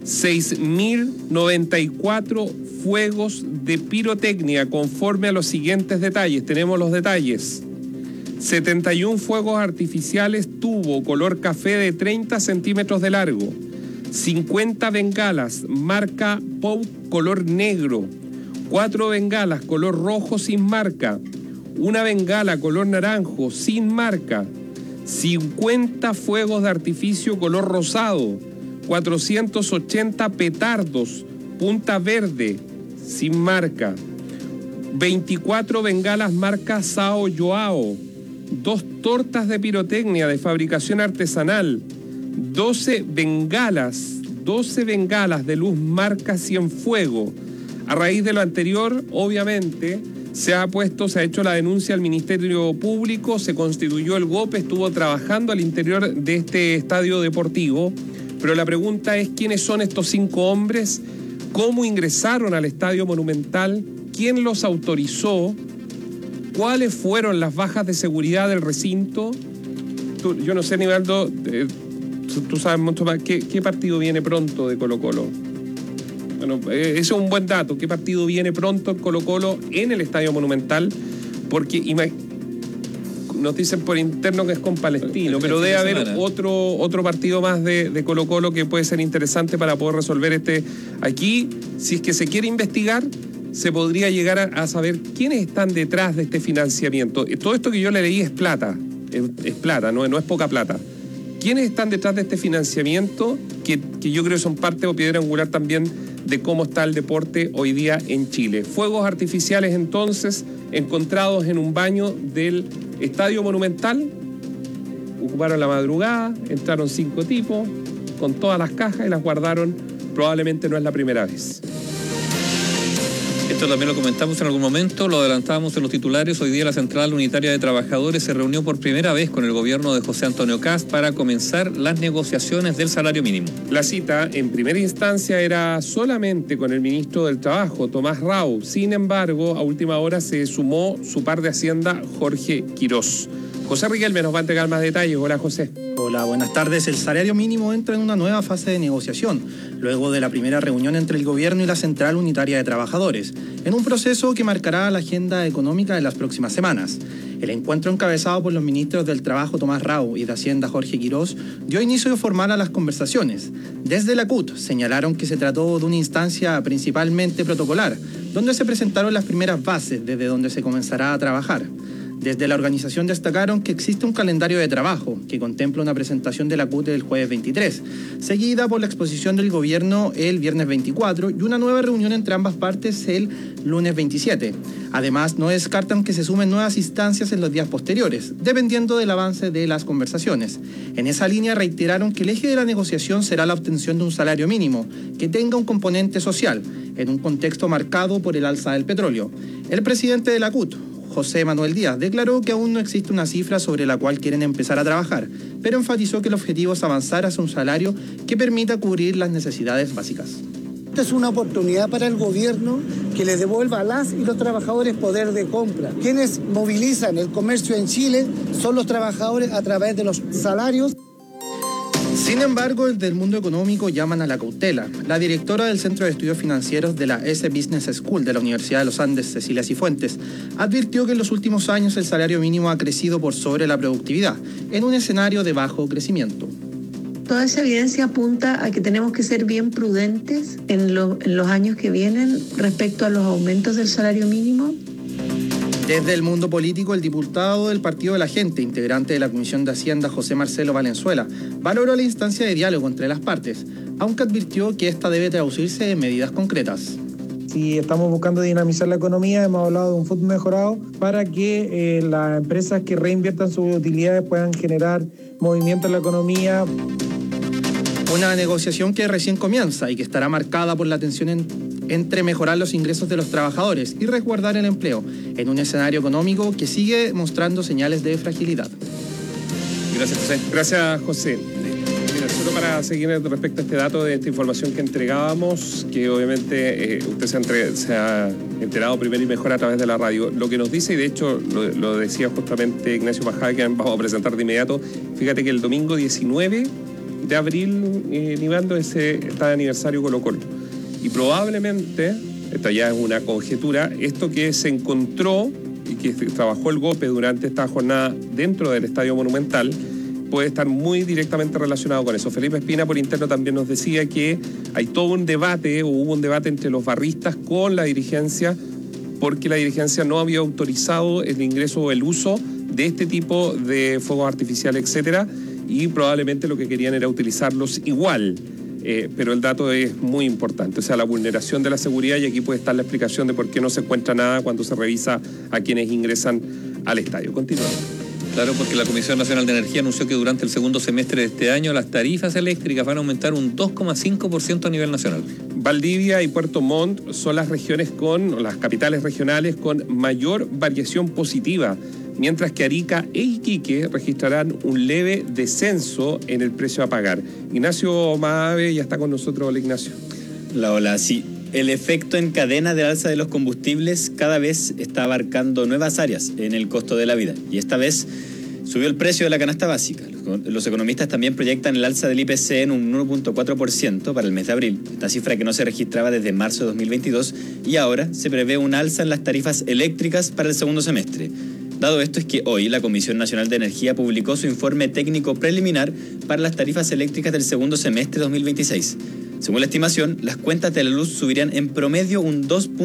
6.094 fuegos de pirotecnia, conforme a los siguientes detalles. Tenemos los detalles. 71 fuegos artificiales tubo color café de 30 centímetros de largo, 50 bengalas marca Pau color negro, 4 bengalas color rojo sin marca, una bengala color naranjo sin marca, 50 fuegos de artificio color rosado, 480 petardos punta verde sin marca, 24 bengalas marca Sao Joao, 2 tortas de pirotecnia de fabricación artesanal, 12 bengalas de luz marca Cienfuego. A raíz de lo anterior, obviamente, se ha hecho la denuncia al Ministerio Público, se constituyó el GOP, estuvo trabajando al interior de este estadio deportivo, pero la pregunta es: ¿quiénes son estos 5 hombres? ¿Cómo ingresaron al Estadio Monumental? ¿Quién los autorizó? ¿Cuáles fueron las bajas de seguridad del recinto? Yo no sé, Nivaldo, tú sabes mucho más. ¿Qué partido viene pronto de Colo-Colo? Bueno, ese es un buen dato. ¿Qué partido viene pronto en Colo-Colo en el Estadio Monumental? Porque nos dicen por interno que es con Palestino, pero debe haber otro partido más de Colo-Colo que puede ser interesante para poder resolver aquí. Si es que se quiere investigar, se podría llegar a saber quiénes están detrás de este financiamiento. Todo esto que yo le leí es plata, es plata, no es poca plata. ¿Quiénes están detrás de este financiamiento? Que yo creo que son parte o piedra angular también de cómo está el deporte hoy día en Chile. Fuegos artificiales entonces encontrados en un baño del Estadio Monumental, ocuparon la madrugada, entraron 5 tipos con todas las cajas y las guardaron. Probablemente no es la primera vez.
Esto también lo comentamos en algún momento, lo adelantábamos en los titulares. Hoy día la Central Unitaria de Trabajadores se reunió por primera vez con el gobierno de José Antonio Kast para comenzar las negociaciones del salario mínimo.
La cita en primera instancia era solamente con el ministro del Trabajo, Tomás Rau. Sin embargo, a última hora se sumó su par de Hacienda, Jorge Quirós. José Riquelme nos va a entregar más detalles. Hola, José.
Hola, buenas tardes. El salario mínimo entra en una nueva fase de negociación, luego de la primera reunión entre el Gobierno y la Central Unitaria de Trabajadores, en un proceso que marcará la agenda económica de las próximas semanas. El encuentro, encabezado por los ministros del Trabajo Tomás Rau y de Hacienda Jorge Quirós, dio inicio formal a las conversaciones. Desde la CUT señalaron que se trató de una instancia principalmente protocolar, donde se presentaron las primeras bases desde donde se comenzará a trabajar. Desde la organización destacaron que existe un calendario de trabajo que contempla una presentación de la CUT el jueves 23, seguida por la exposición del gobierno el viernes 24 y una nueva reunión entre ambas partes el lunes 27. Además, no descartan que se sumen nuevas instancias en los días posteriores, dependiendo del avance de las conversaciones. En esa línea reiteraron que el eje de la negociación será la obtención de un salario mínimo que tenga un componente social, en un contexto marcado por el alza del petróleo. El presidente de la CUT, José Manuel Díaz, declaró que aún no existe una cifra sobre la cual quieren empezar a trabajar, pero enfatizó que el objetivo es avanzar hacia un salario que permita cubrir las necesidades básicas.
Esta es una oportunidad para el gobierno que le devuelva a las y los trabajadores poder de compra. Quienes movilizan el comercio en Chile son los trabajadores a través de los salarios.
Sin embargo, desde el mundo económico llaman a la cautela. La directora del Centro de Estudios Financieros de la S Business School de la Universidad de los Andes, Cecilia Cifuentes, advirtió que en los últimos años el salario mínimo ha crecido por sobre la productividad, en un escenario de bajo crecimiento.
Toda esa evidencia apunta a que tenemos que ser bien prudentes en los años que vienen respecto a los aumentos del salario mínimo.
Desde el mundo político, el diputado del Partido de la Gente, integrante de la Comisión de Hacienda, José Marcelo Valenzuela, valoró la instancia de diálogo entre las partes, aunque advirtió que esta debe traducirse en medidas concretas.
Si estamos buscando dinamizar la economía, hemos hablado de un fondo mejorado para que las empresas que reinviertan sus utilidades puedan generar movimiento en la economía.
Una negociación que recién comienza y que estará marcada por la tensión entre mejorar los ingresos de los trabajadores y resguardar el empleo en un escenario económico que sigue mostrando señales de fragilidad.
Gracias, José. Gracias, José. Mira, solo para seguir respecto a este dato de esta información que entregábamos, que obviamente usted se ha enterado primero y mejor a través de la radio. Lo que nos dice, y de hecho lo decía justamente Ignacio Pajada, que vamos a presentar de inmediato, fíjate que el domingo 19 de abril, Nibando, está de aniversario Colo-Colo. Y probablemente, esta ya es una conjetura, esto que se encontró y que trabajó el GOPE durante esta jornada dentro del Estadio Monumental puede estar muy directamente relacionado con eso. Felipe Espina por interno también nos decía que hay todo un debate, o hubo un debate entre los barristas con la dirigencia, porque la dirigencia no había autorizado el ingreso o el uso de este tipo de fuegos artificiales, etcétera, y probablemente lo que querían era utilizarlos igual. Pero el dato es muy importante, o sea, la vulneración de la seguridad, y aquí puede estar la explicación de por qué no se encuentra nada cuando se revisa a quienes ingresan al estadio. Continuamos.
Claro, porque la Comisión Nacional de Energía anunció que durante el segundo semestre de este año las tarifas eléctricas van a aumentar un 2,5% a nivel nacional.
Valdivia y Puerto Montt son las capitales regionales con mayor variación positiva, mientras que Arica e Iquique registrarán un leve descenso en el precio a pagar. Ignacio Maave ya está con nosotros. Hola, Ignacio.
Hola, sí. El efecto en cadena del alza de los combustibles cada vez está abarcando nuevas áreas en el costo de la vida. Y esta vez subió el precio de la canasta básica. Los economistas también proyectan el alza del IPC en un 1,4% para el mes de abril, esta cifra que no se registraba desde marzo de 2022, y ahora se prevé un alza en las tarifas eléctricas para el segundo semestre. Dado esto es que hoy la Comisión Nacional de Energía publicó su informe técnico preliminar para las tarifas eléctricas del segundo semestre 2026. Según la estimación, las cuentas de la luz subirían en promedio un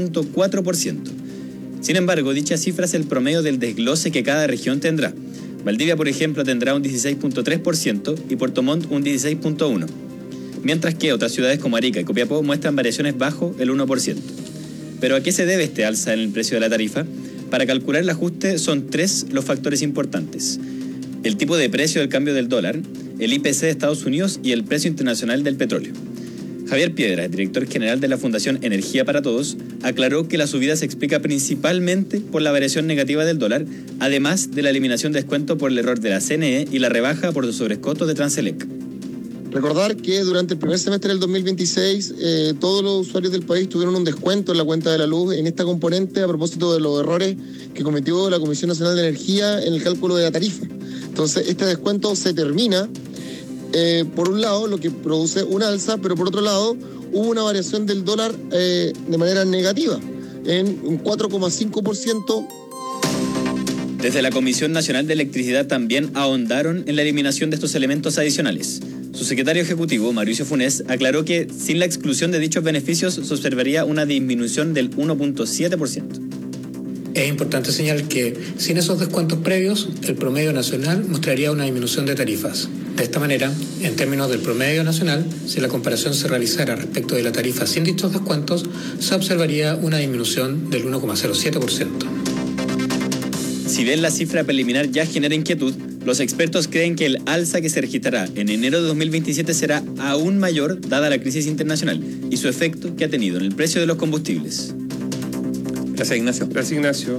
2,4%. Sin embargo, dicha cifra es el promedio del desglose que cada región tendrá. Valdivia, por ejemplo, tendrá un 16,3% y Puerto Montt un 16,1%. Mientras que otras ciudades como Arica y Copiapó muestran variaciones bajo el 1%. ¿Pero a qué se debe este alza en el precio de la tarifa? Para calcular el ajuste son 3 los factores importantes: el tipo de precio del cambio del dólar, el IPC de Estados Unidos y el precio internacional del petróleo. Javier Piedra, director general de la Fundación Energía para Todos, aclaró que la subida se explica principalmente por la variación negativa del dólar, además de la eliminación de descuento por el error de la CNE y la rebaja por los sobrecostos de Transelec.
Recordar que durante el primer semestre del 2026 todos los usuarios del país tuvieron un descuento en la cuenta de la luz en esta componente a propósito de los errores que cometió la Comisión Nacional de Energía en el cálculo de la tarifa. Entonces este descuento se termina, por un lado, lo que produce un alza, pero por otro lado hubo una variación del dólar de manera negativa en un 4,5%.
Desde la Comisión Nacional de Electricidad también ahondaron en la eliminación de estos elementos adicionales. Su secretario ejecutivo, Mauricio Funes, aclaró que sin la exclusión de dichos beneficios se observaría una disminución del 1,7%.
Es importante señalar que sin esos descuentos previos, el promedio nacional mostraría una disminución de tarifas. De esta manera, en términos del promedio nacional, si la comparación se realizara respecto de la tarifa sin dichos descuentos, se observaría una disminución del 1,07%.
Si bien la cifra preliminar ya genera inquietud, los expertos creen que el alza que se registrará en enero de 2027 será aún mayor dada la crisis internacional y su efecto que ha tenido en el precio de los combustibles.
Gracias, Ignacio.
Gracias, Ignacio.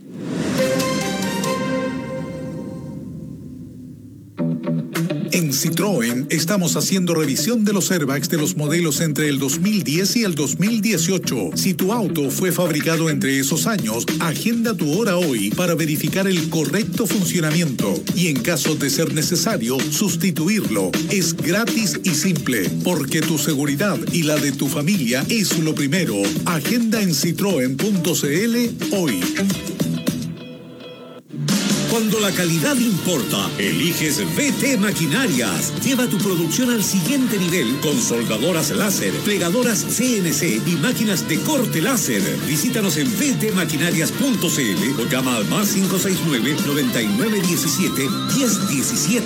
En Citroën estamos haciendo revisión de los airbags de los modelos entre el 2010 y el 2018. Si tu auto fue fabricado entre esos años, agenda tu hora hoy para verificar el correcto funcionamiento y en caso de ser necesario, sustituirlo. Es gratis y simple, porque tu seguridad y la de tu familia es lo primero. Agenda en citroen.cl hoy.
Cuando la calidad importa, eliges VT Maquinarias. Lleva tu producción al siguiente nivel con soldadoras láser, plegadoras CNC y máquinas de corte láser. Visítanos en vtmaquinarias.cl o llama al más 569-9917-1017.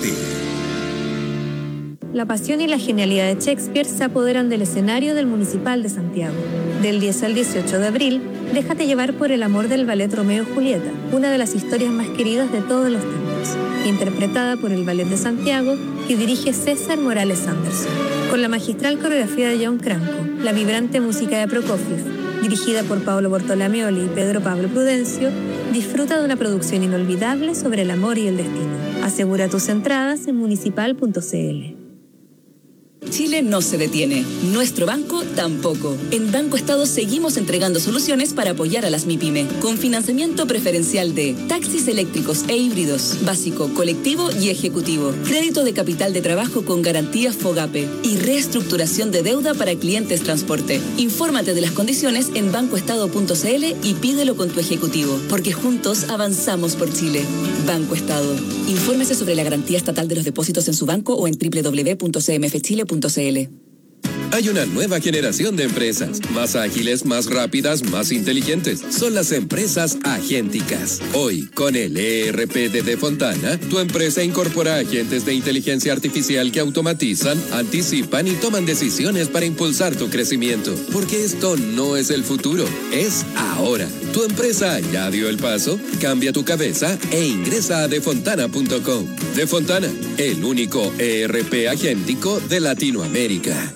La pasión y la genialidad de Shakespeare se apoderan del escenario del Municipal de Santiago. Del 10 al 18 de abril, déjate llevar por el amor del ballet Romeo y Julieta, una de las historias más queridas de todos los tiempos, interpretada por el Ballet de Santiago que dirige César Morales Anderson, con la magistral coreografía de John Cranco, la vibrante música de Prokofiev, dirigida por Paolo Bortolamioli y Pedro Pablo Prudencio. Disfruta de una producción inolvidable sobre el amor y el destino. Asegura tus entradas en municipal.cl.
Chile no se detiene, nuestro banco tampoco. En Banco Estado seguimos entregando soluciones para apoyar a las MIPYME, con financiamiento preferencial de taxis eléctricos e híbridos, básico, colectivo y ejecutivo, crédito de capital de trabajo con garantías FOGAPE y reestructuración de deuda para clientes transporte. Infórmate de las condiciones en bancoestado.cl y pídelo con tu ejecutivo, porque juntos avanzamos por Chile. Banco Estado. Infórmese sobre la garantía estatal de los depósitos en su banco o en www.cmfchile.cl.
Hay una nueva generación de empresas, más ágiles, más rápidas, más inteligentes. Son las empresas agénticas. Hoy, con el ERP de Defontana, tu empresa incorpora agentes de inteligencia artificial que automatizan, anticipan y toman decisiones para impulsar tu crecimiento. Porque esto no es el futuro, es ahora. Tu empresa ya dio el paso, cambia tu cabeza e ingresa a defontana.com. Defontana, el único ERP agéntico de Latinoamérica.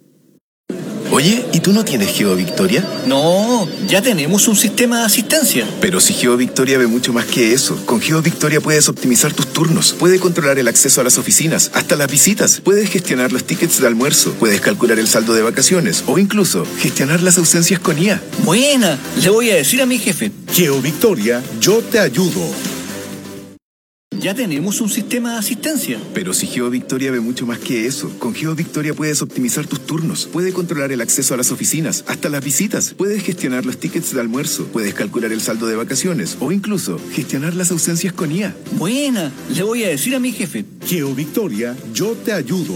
Oye, ¿y tú no tienes GeoVictoria?
No, ya tenemos un sistema de asistencia.
Pero si GeoVictoria ve mucho más que eso. Con GeoVictoria puedes optimizar tus turnos, puedes controlar el acceso a las oficinas, hasta las visitas, puedes gestionar los tickets de almuerzo, puedes calcular el saldo de vacaciones o incluso gestionar las ausencias con IA.
Buena, le voy a decir a mi jefe.
GeoVictoria, yo te ayudo.
Ya tenemos un sistema de asistencia.
Pero si GeoVictoria ve mucho más que eso. Con GeoVictoria puedes optimizar tus turnos, puedes controlar el acceso a las oficinas, hasta las visitas, puedes gestionar los tickets de almuerzo, puedes calcular el saldo de vacaciones o incluso gestionar las ausencias con IA.
Buena, le voy a decir a mi jefe.
GeoVictoria, yo te ayudo.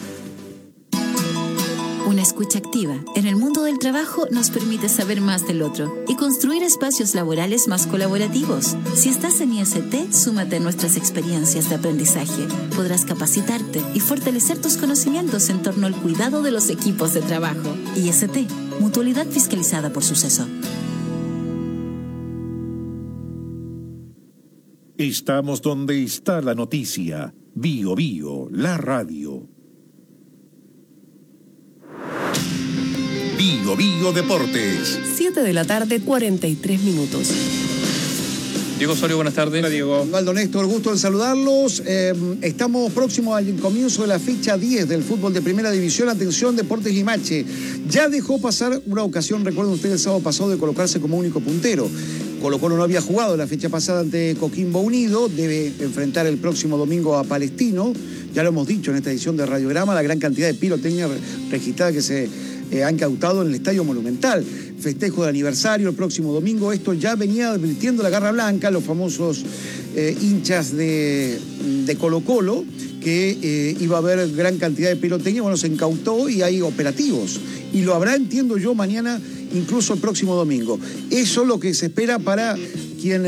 Una escucha activa en el mundo del trabajo nos permite saber más del otro y construir espacios laborales más colaborativos. Si estás en IST, súmate a nuestras experiencias de aprendizaje. Podrás capacitarte y fortalecer tus conocimientos en torno al cuidado de los equipos de trabajo. IST, mutualidad fiscalizada por Suceso.
Estamos donde está la noticia. Bio Bio, la radio. Bio Bio Deportes.
7 de la tarde, 43 minutos.
Diego Osorio, buenas tardes.
Hola, Diego.
Osvaldo, Néstor, gusto en saludarlos. Estamos próximos al comienzo de la fecha 10 del fútbol de Primera División. Atención, Deportes Limache. Ya dejó pasar una ocasión, recuerden ustedes, el sábado pasado, de colocarse como único puntero. Colo-Colo no había jugado la fecha pasada ante Coquimbo Unido. Debe enfrentar el próximo domingo a Palestino. Ya lo hemos dicho en esta edición de Radiograma, la gran cantidad de pirotecnia registrada que se han cautado en el Estadio Monumental. Festejo de aniversario el próximo domingo. Esto ya venía advirtiendo la Garra Blanca, los famosos hinchas de Colo-Colo, que iba a haber gran cantidad de pirotecnia. Bueno, se incautó y hay operativos. Y lo habrá, entiendo yo, mañana, incluso el próximo domingo. Eso es lo que se espera para quien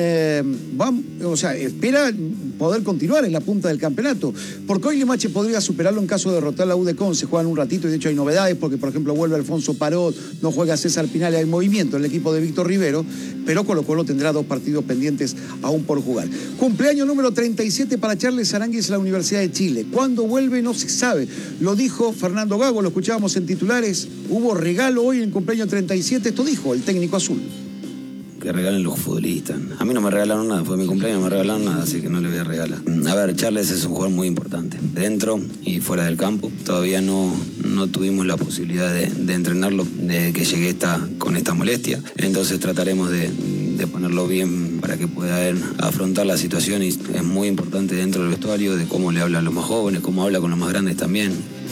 espera poder continuar en la punta del campeonato. Porque hoy Limache podría superarlo en caso de derrotar la U de Conce. Juegan un ratito y de hecho hay novedades porque, por ejemplo, vuelve Alfonso Parot, no juega César Pinal, hay movimiento en el equipo de Víctor Rivero, pero Colo-Colo tendrá 2 partidos pendientes aún por jugar. Cumpleaños número 37 para Charles Aránguiz en la Universidad de Chile. ¿Cuándo vuelve? No se sabe. Lo dijo Fernando Gago, lo escuchábamos en titulares. Hubo regalo hoy en el cumpleaños 37, esto dijo el técnico azul.
Que regalen los futbolistas. A mí no me regalaron nada, fue mi cumpleaños, no me regalaron nada, así que no le voy a regalar. A ver, Charles es un jugador muy importante, dentro y fuera del campo. Todavía no tuvimos la posibilidad de entrenarlo desde que llegué con esta molestia. Entonces trataremos de ponerlo bien para que pueda afrontar la situación, y es muy importante dentro del vestuario, de cómo le habla a los más jóvenes, cómo habla con los más grandes también.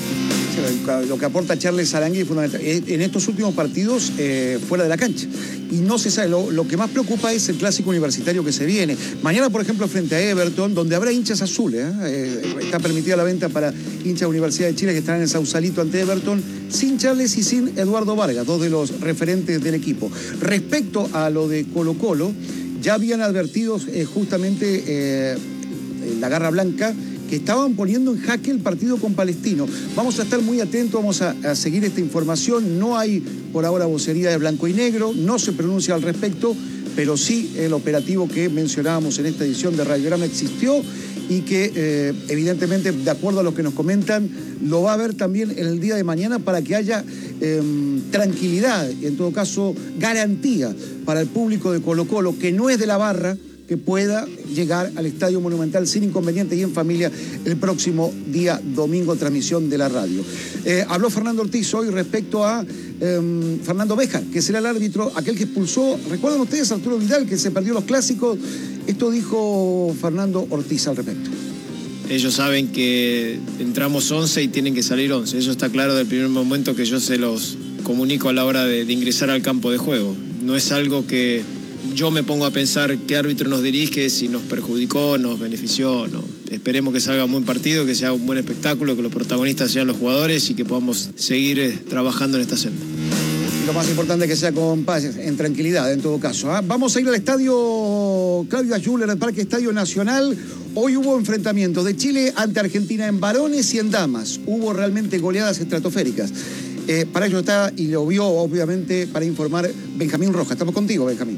Lo que aporta Charles Aránguiz es fundamental. En estos últimos partidos fuera de la cancha. Y no se sabe, lo que más preocupa es el clásico universitario que se viene. Mañana, por ejemplo, frente a Everton, donde habrá hinchas azules. Está permitida la venta para hinchas de la Universidad de Chile que estarán en el Sausalito ante Everton, sin Charles y sin Eduardo Vargas, 2 de los referentes del equipo. Respecto a lo de Colo-Colo, ya habían advertido justamente la Garra Blanca que estaban poniendo en jaque el partido con Palestino. Vamos a estar muy atentos, vamos a seguir esta información. No hay por ahora vocería de blanco y negro, no se pronuncia al respecto, pero sí el operativo que mencionábamos en esta edición de Radiograma existió y que evidentemente, de acuerdo a lo que nos comentan, lo va a haber también en el día de mañana para que haya tranquilidad, en todo caso garantía para el público de Colo-Colo, que no es de la barra, que pueda llegar al Estadio Monumental sin inconvenientes y en familia el próximo día domingo, transmisión de la radio. Habló Fernando Ortiz hoy respecto a Fernando Béjar, que será el árbitro, aquel que expulsó, ¿recuerdan ustedes a Arturo Vidal, que se perdió los clásicos? Esto dijo Fernando Ortiz al respecto.
Ellos saben que entramos 11 y tienen que salir 11. Eso está claro del primer momento que yo se los comunico a la hora de ingresar al campo de juego. No es algo que yo me pongo a pensar qué árbitro nos dirige, si nos perjudicó, nos benefició, no. Esperemos que salga un buen partido, que sea un buen espectáculo, que los protagonistas sean los jugadores y que podamos seguir trabajando en esta senda.
Lo más importante es que sea con paz, en tranquilidad, en todo caso. Vamos a ir al estadio Claudia Schuller, el Parque Estadio Nacional. Hoy hubo enfrentamientos de Chile ante Argentina en varones y en damas. Hubo realmente goleadas estratosféricas. Para ello está, y lo vio obviamente, para informar Benjamín Rojas. Estamos contigo, Benjamín.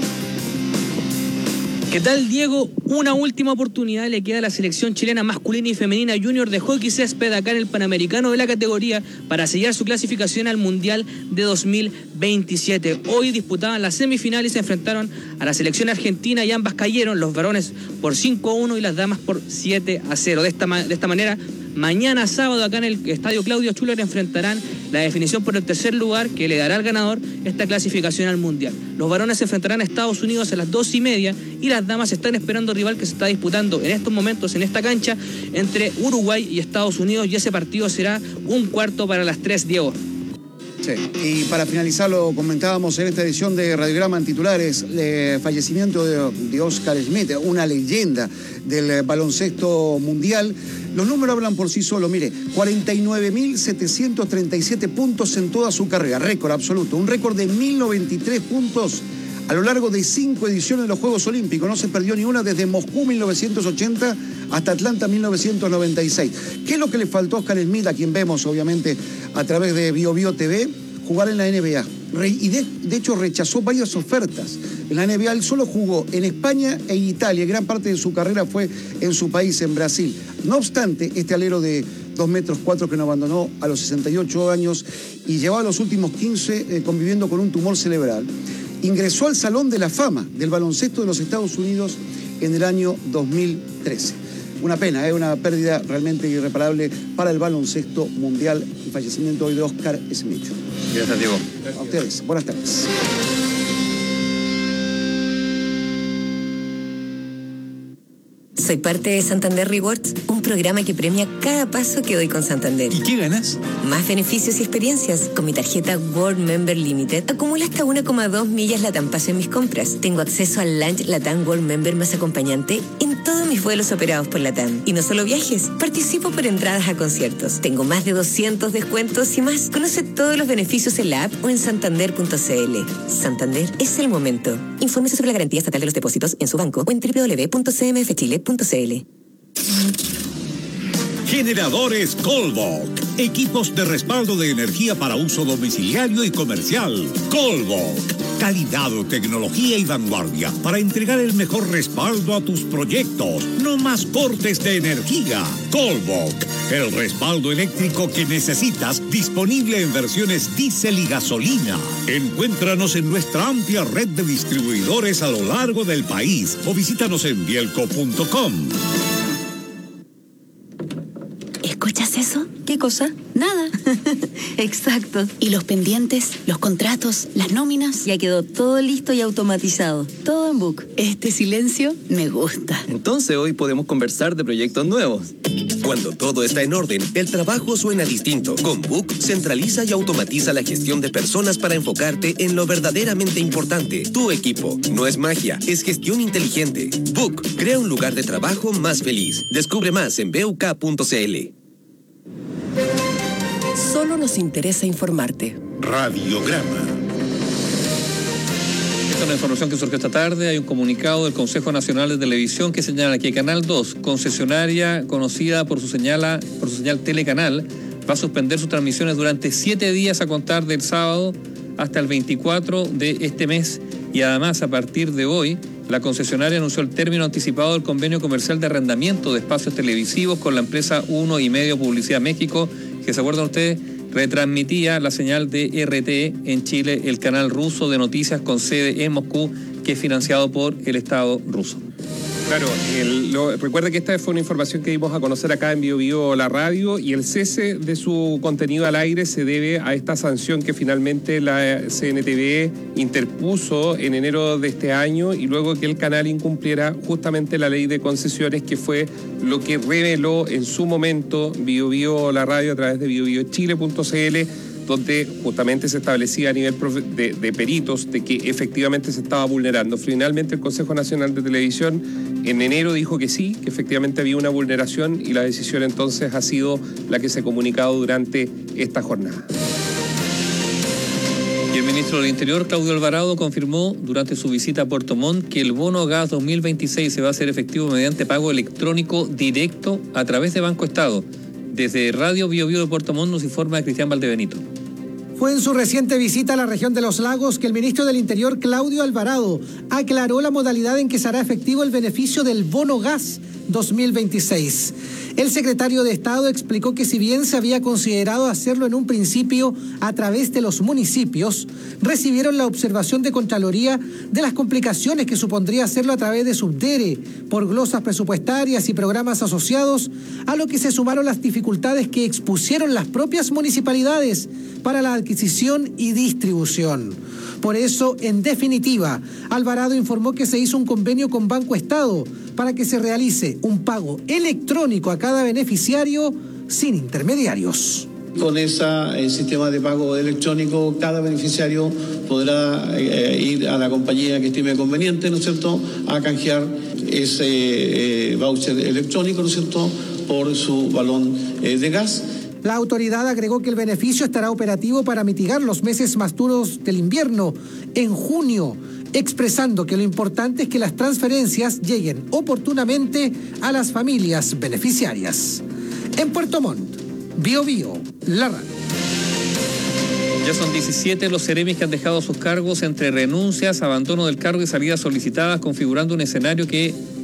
¿Qué tal, Diego? Una última oportunidad le queda a la selección chilena masculina y femenina junior de hockey césped acá en el Panamericano de la categoría para sellar su clasificación al Mundial de 2027. Hoy disputaban las semifinales y se enfrentaron a la selección argentina y ambas cayeron, los varones por 5-1 y las damas por 7-0. De esta manera, mañana sábado acá en el estadio Claudio Schuller enfrentarán la definición por el tercer lugar que le dará al ganador esta clasificación al Mundial. Los varones se enfrentarán a Estados Unidos a las 2:30 y las damas están esperando rival que se está disputando en estos momentos en esta cancha entre Uruguay y Estados Unidos, y ese partido será 1/4 para las 3, Diego.
Sí, y para finalizar lo comentábamos en esta edición de Radiograma en titulares, el fallecimiento de Oscar Schmidt, una leyenda del baloncesto mundial. Los números hablan por sí solos, mire, 49.737 puntos en toda su carrera, récord absoluto, un récord de 1.093 puntos a lo largo de 5 ediciones de los Juegos Olímpicos. No se perdió ni una desde Moscú 1980 hasta Atlanta 1996. ¿Qué es lo que le faltó a Oscar Schmidt, a quien vemos obviamente a través de BioBio TV? Jugar en la NBA. Y de hecho rechazó varias ofertas. En la NBA él solo jugó en España e en Italia. Gran parte de su carrera fue en su país, en Brasil. No obstante, este alero de 2 metros 4 que nos abandonó a los 68 años y llevaba los últimos 15 conviviendo con un tumor cerebral, ingresó al Salón de la Fama del baloncesto de los Estados Unidos en el año 2013. Una pena, una pérdida realmente irreparable para el baloncesto mundial. El fallecimiento hoy de Oscar Smith.
Gracias, Diego.
A ustedes, buenas tardes.
Soy parte de Santander Rewards, un programa que premia cada paso que doy con Santander.
¿Y qué ganas?
Más beneficios y experiencias. Con mi tarjeta World Member Limited acumulo hasta 1,2 millas Latam Paso en mis compras. Tengo acceso al Lunch Latam World Member más acompañante en todos mis vuelos operados por Latam. Y no solo viajes, participo por entradas a conciertos. Tengo más de 200 descuentos y más. Conoce todos los beneficios en la app o en santander.cl. Santander es el momento. Infórmese sobre la garantía estatal de los depósitos en su banco o en www.cmfchile.cl.
Generadores Colbok. Equipos de respaldo de energía para uso domiciliario y comercial. Colbok. Calidad, tecnología y vanguardia para entregar el mejor respaldo a tus proyectos. No más cortes de energía. Colbok. El respaldo eléctrico que necesitas, disponible en versiones diésel y gasolina. Encuéntranos en nuestra amplia red de distribuidores a lo largo del país o visítanos en bielco.com.
¿Escuchas eso? ¿Qué cosa? Nada. Exacto. ¿Y los pendientes, los contratos, las nóminas? Ya quedó todo listo y automatizado. Todo en Book. Este silencio me gusta.
Entonces hoy podemos conversar de proyectos nuevos.
Cuando todo está en orden, el trabajo suena distinto. Con Book, centraliza y automatiza la gestión de personas para enfocarte en lo verdaderamente importante. Tu equipo. No es magia, es gestión inteligente. Book, crea un lugar de trabajo más feliz. Descubre más en buk.cl.
Solo nos interesa informarte.
Radiograma.
Esta es una información que surgió esta tarde. Hay un comunicado del Consejo Nacional de Televisión que señala que Canal 2, concesionaria conocida por su señal Telecanal, va a suspender sus transmisiones durante 7 días a contar del sábado hasta el 24 de este mes. Y además, a partir de hoy, la concesionaria anunció el término anticipado del convenio comercial de arrendamiento de espacios televisivos con la empresa 1,5 Publicidad México, que, ¿se acuerdan ustedes?, retransmitía la señal de RT en Chile, el canal ruso de noticias con sede en Moscú, que es financiado por el Estado ruso.
Claro, recuerda que esta fue una información que dimos a conocer acá en Bio Bio la radio, y el cese de su contenido al aire se debe a esta sanción que finalmente la CNTV interpuso en enero de este año, y luego que el canal incumpliera justamente la ley de concesiones, que fue lo que reveló en su momento Bio Bio la radio a través de biobiochile.cl, donde justamente se establecía a nivel de peritos de que efectivamente se estaba vulnerando. Finalmente el Consejo Nacional de Televisión en enero dijo que sí, que efectivamente había una vulneración, y la decisión entonces ha sido la que se ha comunicado durante esta jornada.
Y el ministro del Interior, Claudio Alvarado, confirmó durante su visita a Puerto Montt que el bono gas 2026 se va a hacer efectivo mediante pago electrónico directo a través de Banco Estado. Desde Radio Bio Bio de Puerto Montt nos informa Cristian Valdebenito.
Fue en su reciente visita a la región de Los Lagos que el ministro del Interior, Claudio Alvarado, aclaró la modalidad en que se hará efectivo el beneficio del bono gas 2026. El secretario de Estado explicó que si bien se había considerado hacerlo en un principio a través de los municipios, recibieron la observación de Contraloría de las complicaciones que supondría hacerlo a través de Subdere, por glosas presupuestarias y programas asociados, a lo que se sumaron las dificultades que expusieron las propias municipalidades para la adquisición y distribución. Por eso, en definitiva, Alvarado informó que se hizo un convenio con Banco Estado para que se realice un pago electrónico a cada beneficiario sin intermediarios.
Con ese sistema de pago electrónico, cada beneficiario podrá ir a la compañía que estime conveniente, ¿no es cierto?, a canjear ese voucher electrónico, ¿no es cierto?, por su balón de gas.
La autoridad agregó que el beneficio estará operativo para mitigar los meses más duros del invierno en junio, expresando que lo importante es que las transferencias lleguen oportunamente a las familias beneficiarias. En Puerto Montt, Bio Bio, la radio.
Ya son 17 los seremis que han dejado sus cargos entre renuncias, abandono del cargo y salidas solicitadas, configurando un escenario que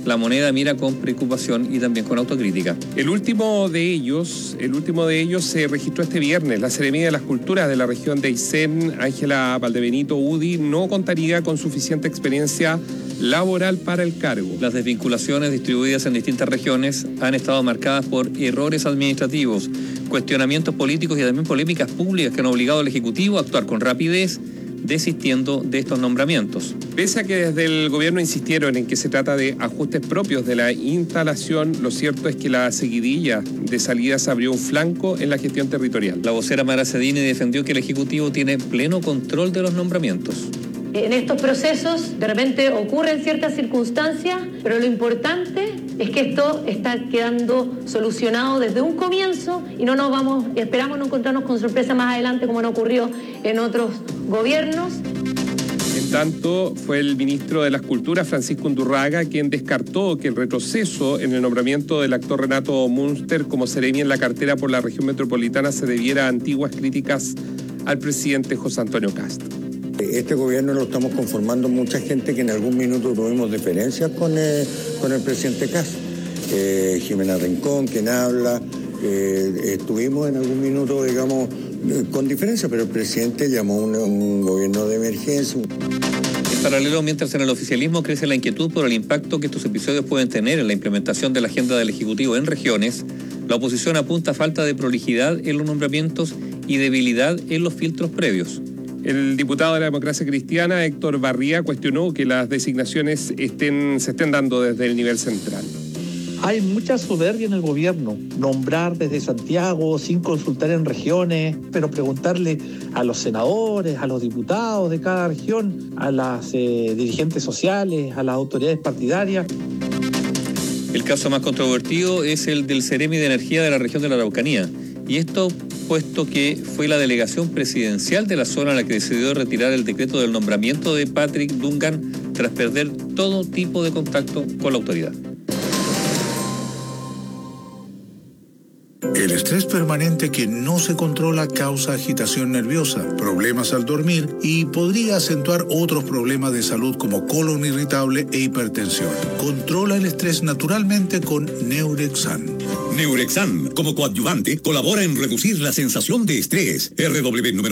La Moneda mira con preocupación y también con autocrítica.
El último de ellos se registró este viernes. La Seremía de las Culturas de la región de Aysén, Ángela Valdebenito UDI, no contaría con suficiente experiencia laboral para el cargo.
Las desvinculaciones distribuidas en distintas regiones han estado marcadas por errores administrativos, cuestionamientos políticos y también polémicas públicas que han obligado al Ejecutivo a actuar con rapidez, desistiendo de estos nombramientos.
Pese a que desde el gobierno insistieron en que se trata de ajustes propios de la instalación, lo cierto es que la seguidilla de salidas abrió un flanco en la gestión territorial.
La vocera Mara Cedini defendió que el Ejecutivo tiene pleno control de los nombramientos.
En estos procesos de repente ocurren ciertas circunstancias, pero lo importante es que esto está quedando solucionado desde un comienzo y esperamos no encontrarnos con sorpresas más adelante como no ocurrió en otros gobiernos.
En tanto, fue el ministro de las Culturas, Francisco Undurraga, quien descartó que el retroceso en el nombramiento del actor Renato Munster como seremi en la cartera por la región metropolitana se debiera a antiguas críticas al presidente José Antonio Kast.
Este gobierno lo estamos conformando mucha gente que en algún minuto tuvimos diferencias con el presidente Kast. Jimena Rincón, quien habla, estuvimos en algún minuto, digamos, con diferencia, pero el presidente llamó un gobierno de emergencia.
En paralelo, mientras en el oficialismo crece la inquietud por el impacto que estos episodios pueden tener en la implementación de la agenda del Ejecutivo en regiones, la oposición apunta a falta de prolijidad en los nombramientos y debilidad en los filtros previos.
El diputado de la Democracia Cristiana, Héctor Barría, cuestionó que las designaciones se estén dando desde el nivel central.
Hay mucha soberbia en el gobierno, nombrar desde Santiago sin consultar en regiones, pero preguntarle a los senadores, a los diputados de cada región, a las dirigentes sociales, a las autoridades partidarias.
El caso más controvertido es el del Seremi de Energía de la región de la Araucanía. Y esto puesto que fue la delegación presidencial de la zona la que decidió retirar el decreto del nombramiento de Patrick Dungan tras perder todo tipo de contacto con la autoridad.
El estrés permanente que no se controla causa agitación nerviosa, problemas al dormir y podría acentuar otros problemas de salud como colon irritable e hipertensión. Controla el estrés naturalmente con Neurexan.
Neurexan, como coadyuvante, colabora en reducir la sensación de estrés. RW número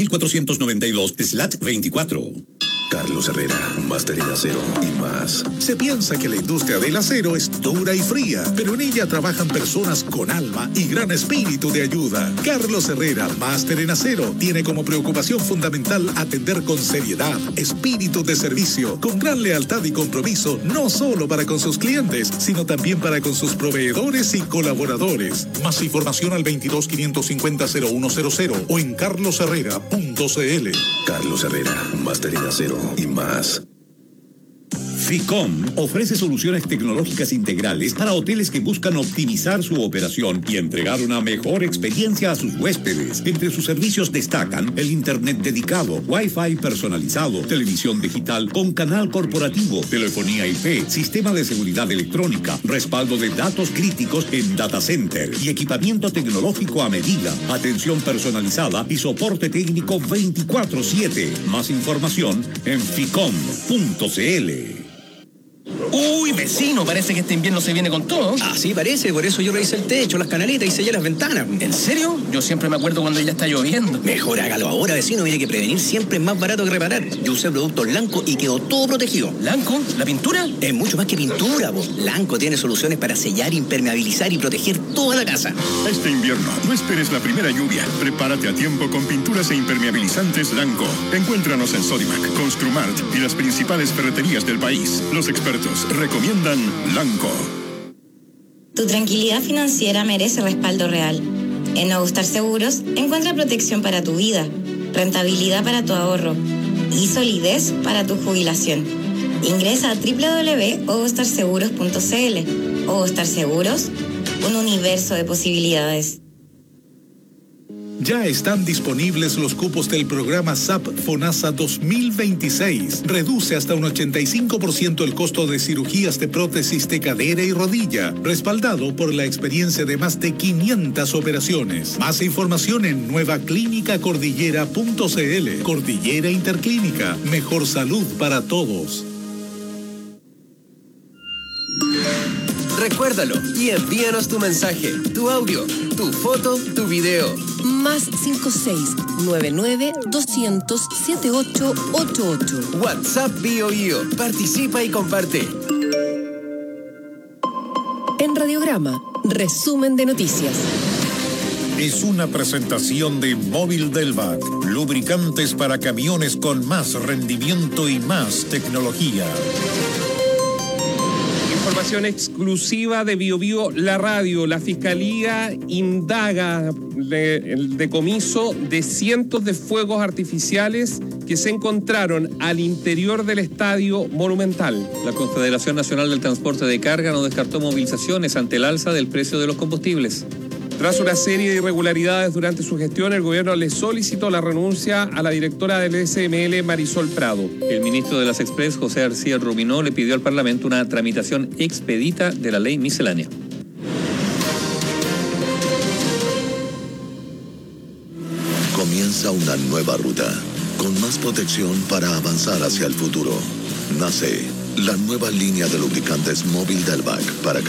18492/24.
Carlos Herrera, Máster en Acero y más.
Se piensa que la industria del acero es dura y fría, pero en ella trabajan personas con alma y gran espíritu de ayuda. Carlos Herrera, Máster en Acero, tiene como preocupación fundamental atender con seriedad, espíritu de servicio, con gran lealtad y compromiso, no solo para con sus clientes, sino también para con sus proveedores y colaboradores. Más información al 22-550-0100 o en carlosherrera.cl.
Carlos Herrera, Máster en Acero y más.
FICOM ofrece soluciones tecnológicas integrales para hoteles que buscan optimizar su operación y entregar una mejor experiencia a sus huéspedes. Entre sus servicios destacan el internet dedicado, Wi-Fi personalizado, televisión digital con canal corporativo, telefonía IP, sistema de seguridad electrónica, respaldo de datos críticos en data center y equipamiento tecnológico a medida, atención personalizada y soporte técnico 24/7. Más información en ficom.cl.
Uy, vecino, parece que este invierno se viene con todo.
Así parece, por eso yo revisé el techo, las canaletas y sellé las ventanas.
¿En serio? Yo siempre me acuerdo cuando ya está lloviendo.
Mejor hágalo ahora, vecino, mire que prevenir siempre es más barato que reparar. Yo usé productos Lanco y quedó todo protegido.
¿Lanco? ¿La pintura?
Es mucho más que pintura, vos. Lanco tiene soluciones para sellar, impermeabilizar y proteger toda la casa.
Este invierno, no esperes la primera lluvia. Prepárate a tiempo con pinturas e impermeabilizantes Lanco. Encuéntranos en Sodimac, Construmart y las principales ferreterías del país. Los expertos recomiendan Lanco.
Tu tranquilidad financiera merece respaldo real. En Ogustar Seguros encuentra protección para tu vida, rentabilidad para tu ahorro y solidez para tu jubilación. Ingresa a www.ogustarseguros.cl. Ogustar Seguros, un universo de posibilidades.
Ya están disponibles los cupos del programa SAP FONASA 2026. Reduce hasta un 85% el costo de cirugías de prótesis de cadera y rodilla, respaldado por la experiencia de más de 500 operaciones. Más información en nuevaclínicacordillera.cl. Cordillera Interclínica, mejor salud para todos.
Recuérdalo y envíanos tu mensaje, tu audio, tu foto, tu video.
Más 56-99-200-7888.
WhatsApp BioBio. Participa y comparte.
En Radiograma, resumen de noticias.
Es una presentación de Móvil Delvac, lubricantes para camiones con más rendimiento y más tecnología.
Información exclusiva de BioBio La Radio. La Fiscalía indaga el decomiso de cientos de fuegos artificiales que se encontraron al interior del Estadio Monumental.
La Confederación Nacional del Transporte de Carga no descartó movilizaciones ante el alza del precio de los combustibles.
Tras una serie de irregularidades durante su gestión, el gobierno le solicitó la renuncia a la directora del SML, Marisol Prado.
El ministro de las Express, José García Ruminó, le pidió al Parlamento una tramitación expedita de la ley miscelánea.
Comienza una nueva ruta, con más protección para avanzar hacia el futuro. Nace la nueva línea de lubricantes Móvil Delvac para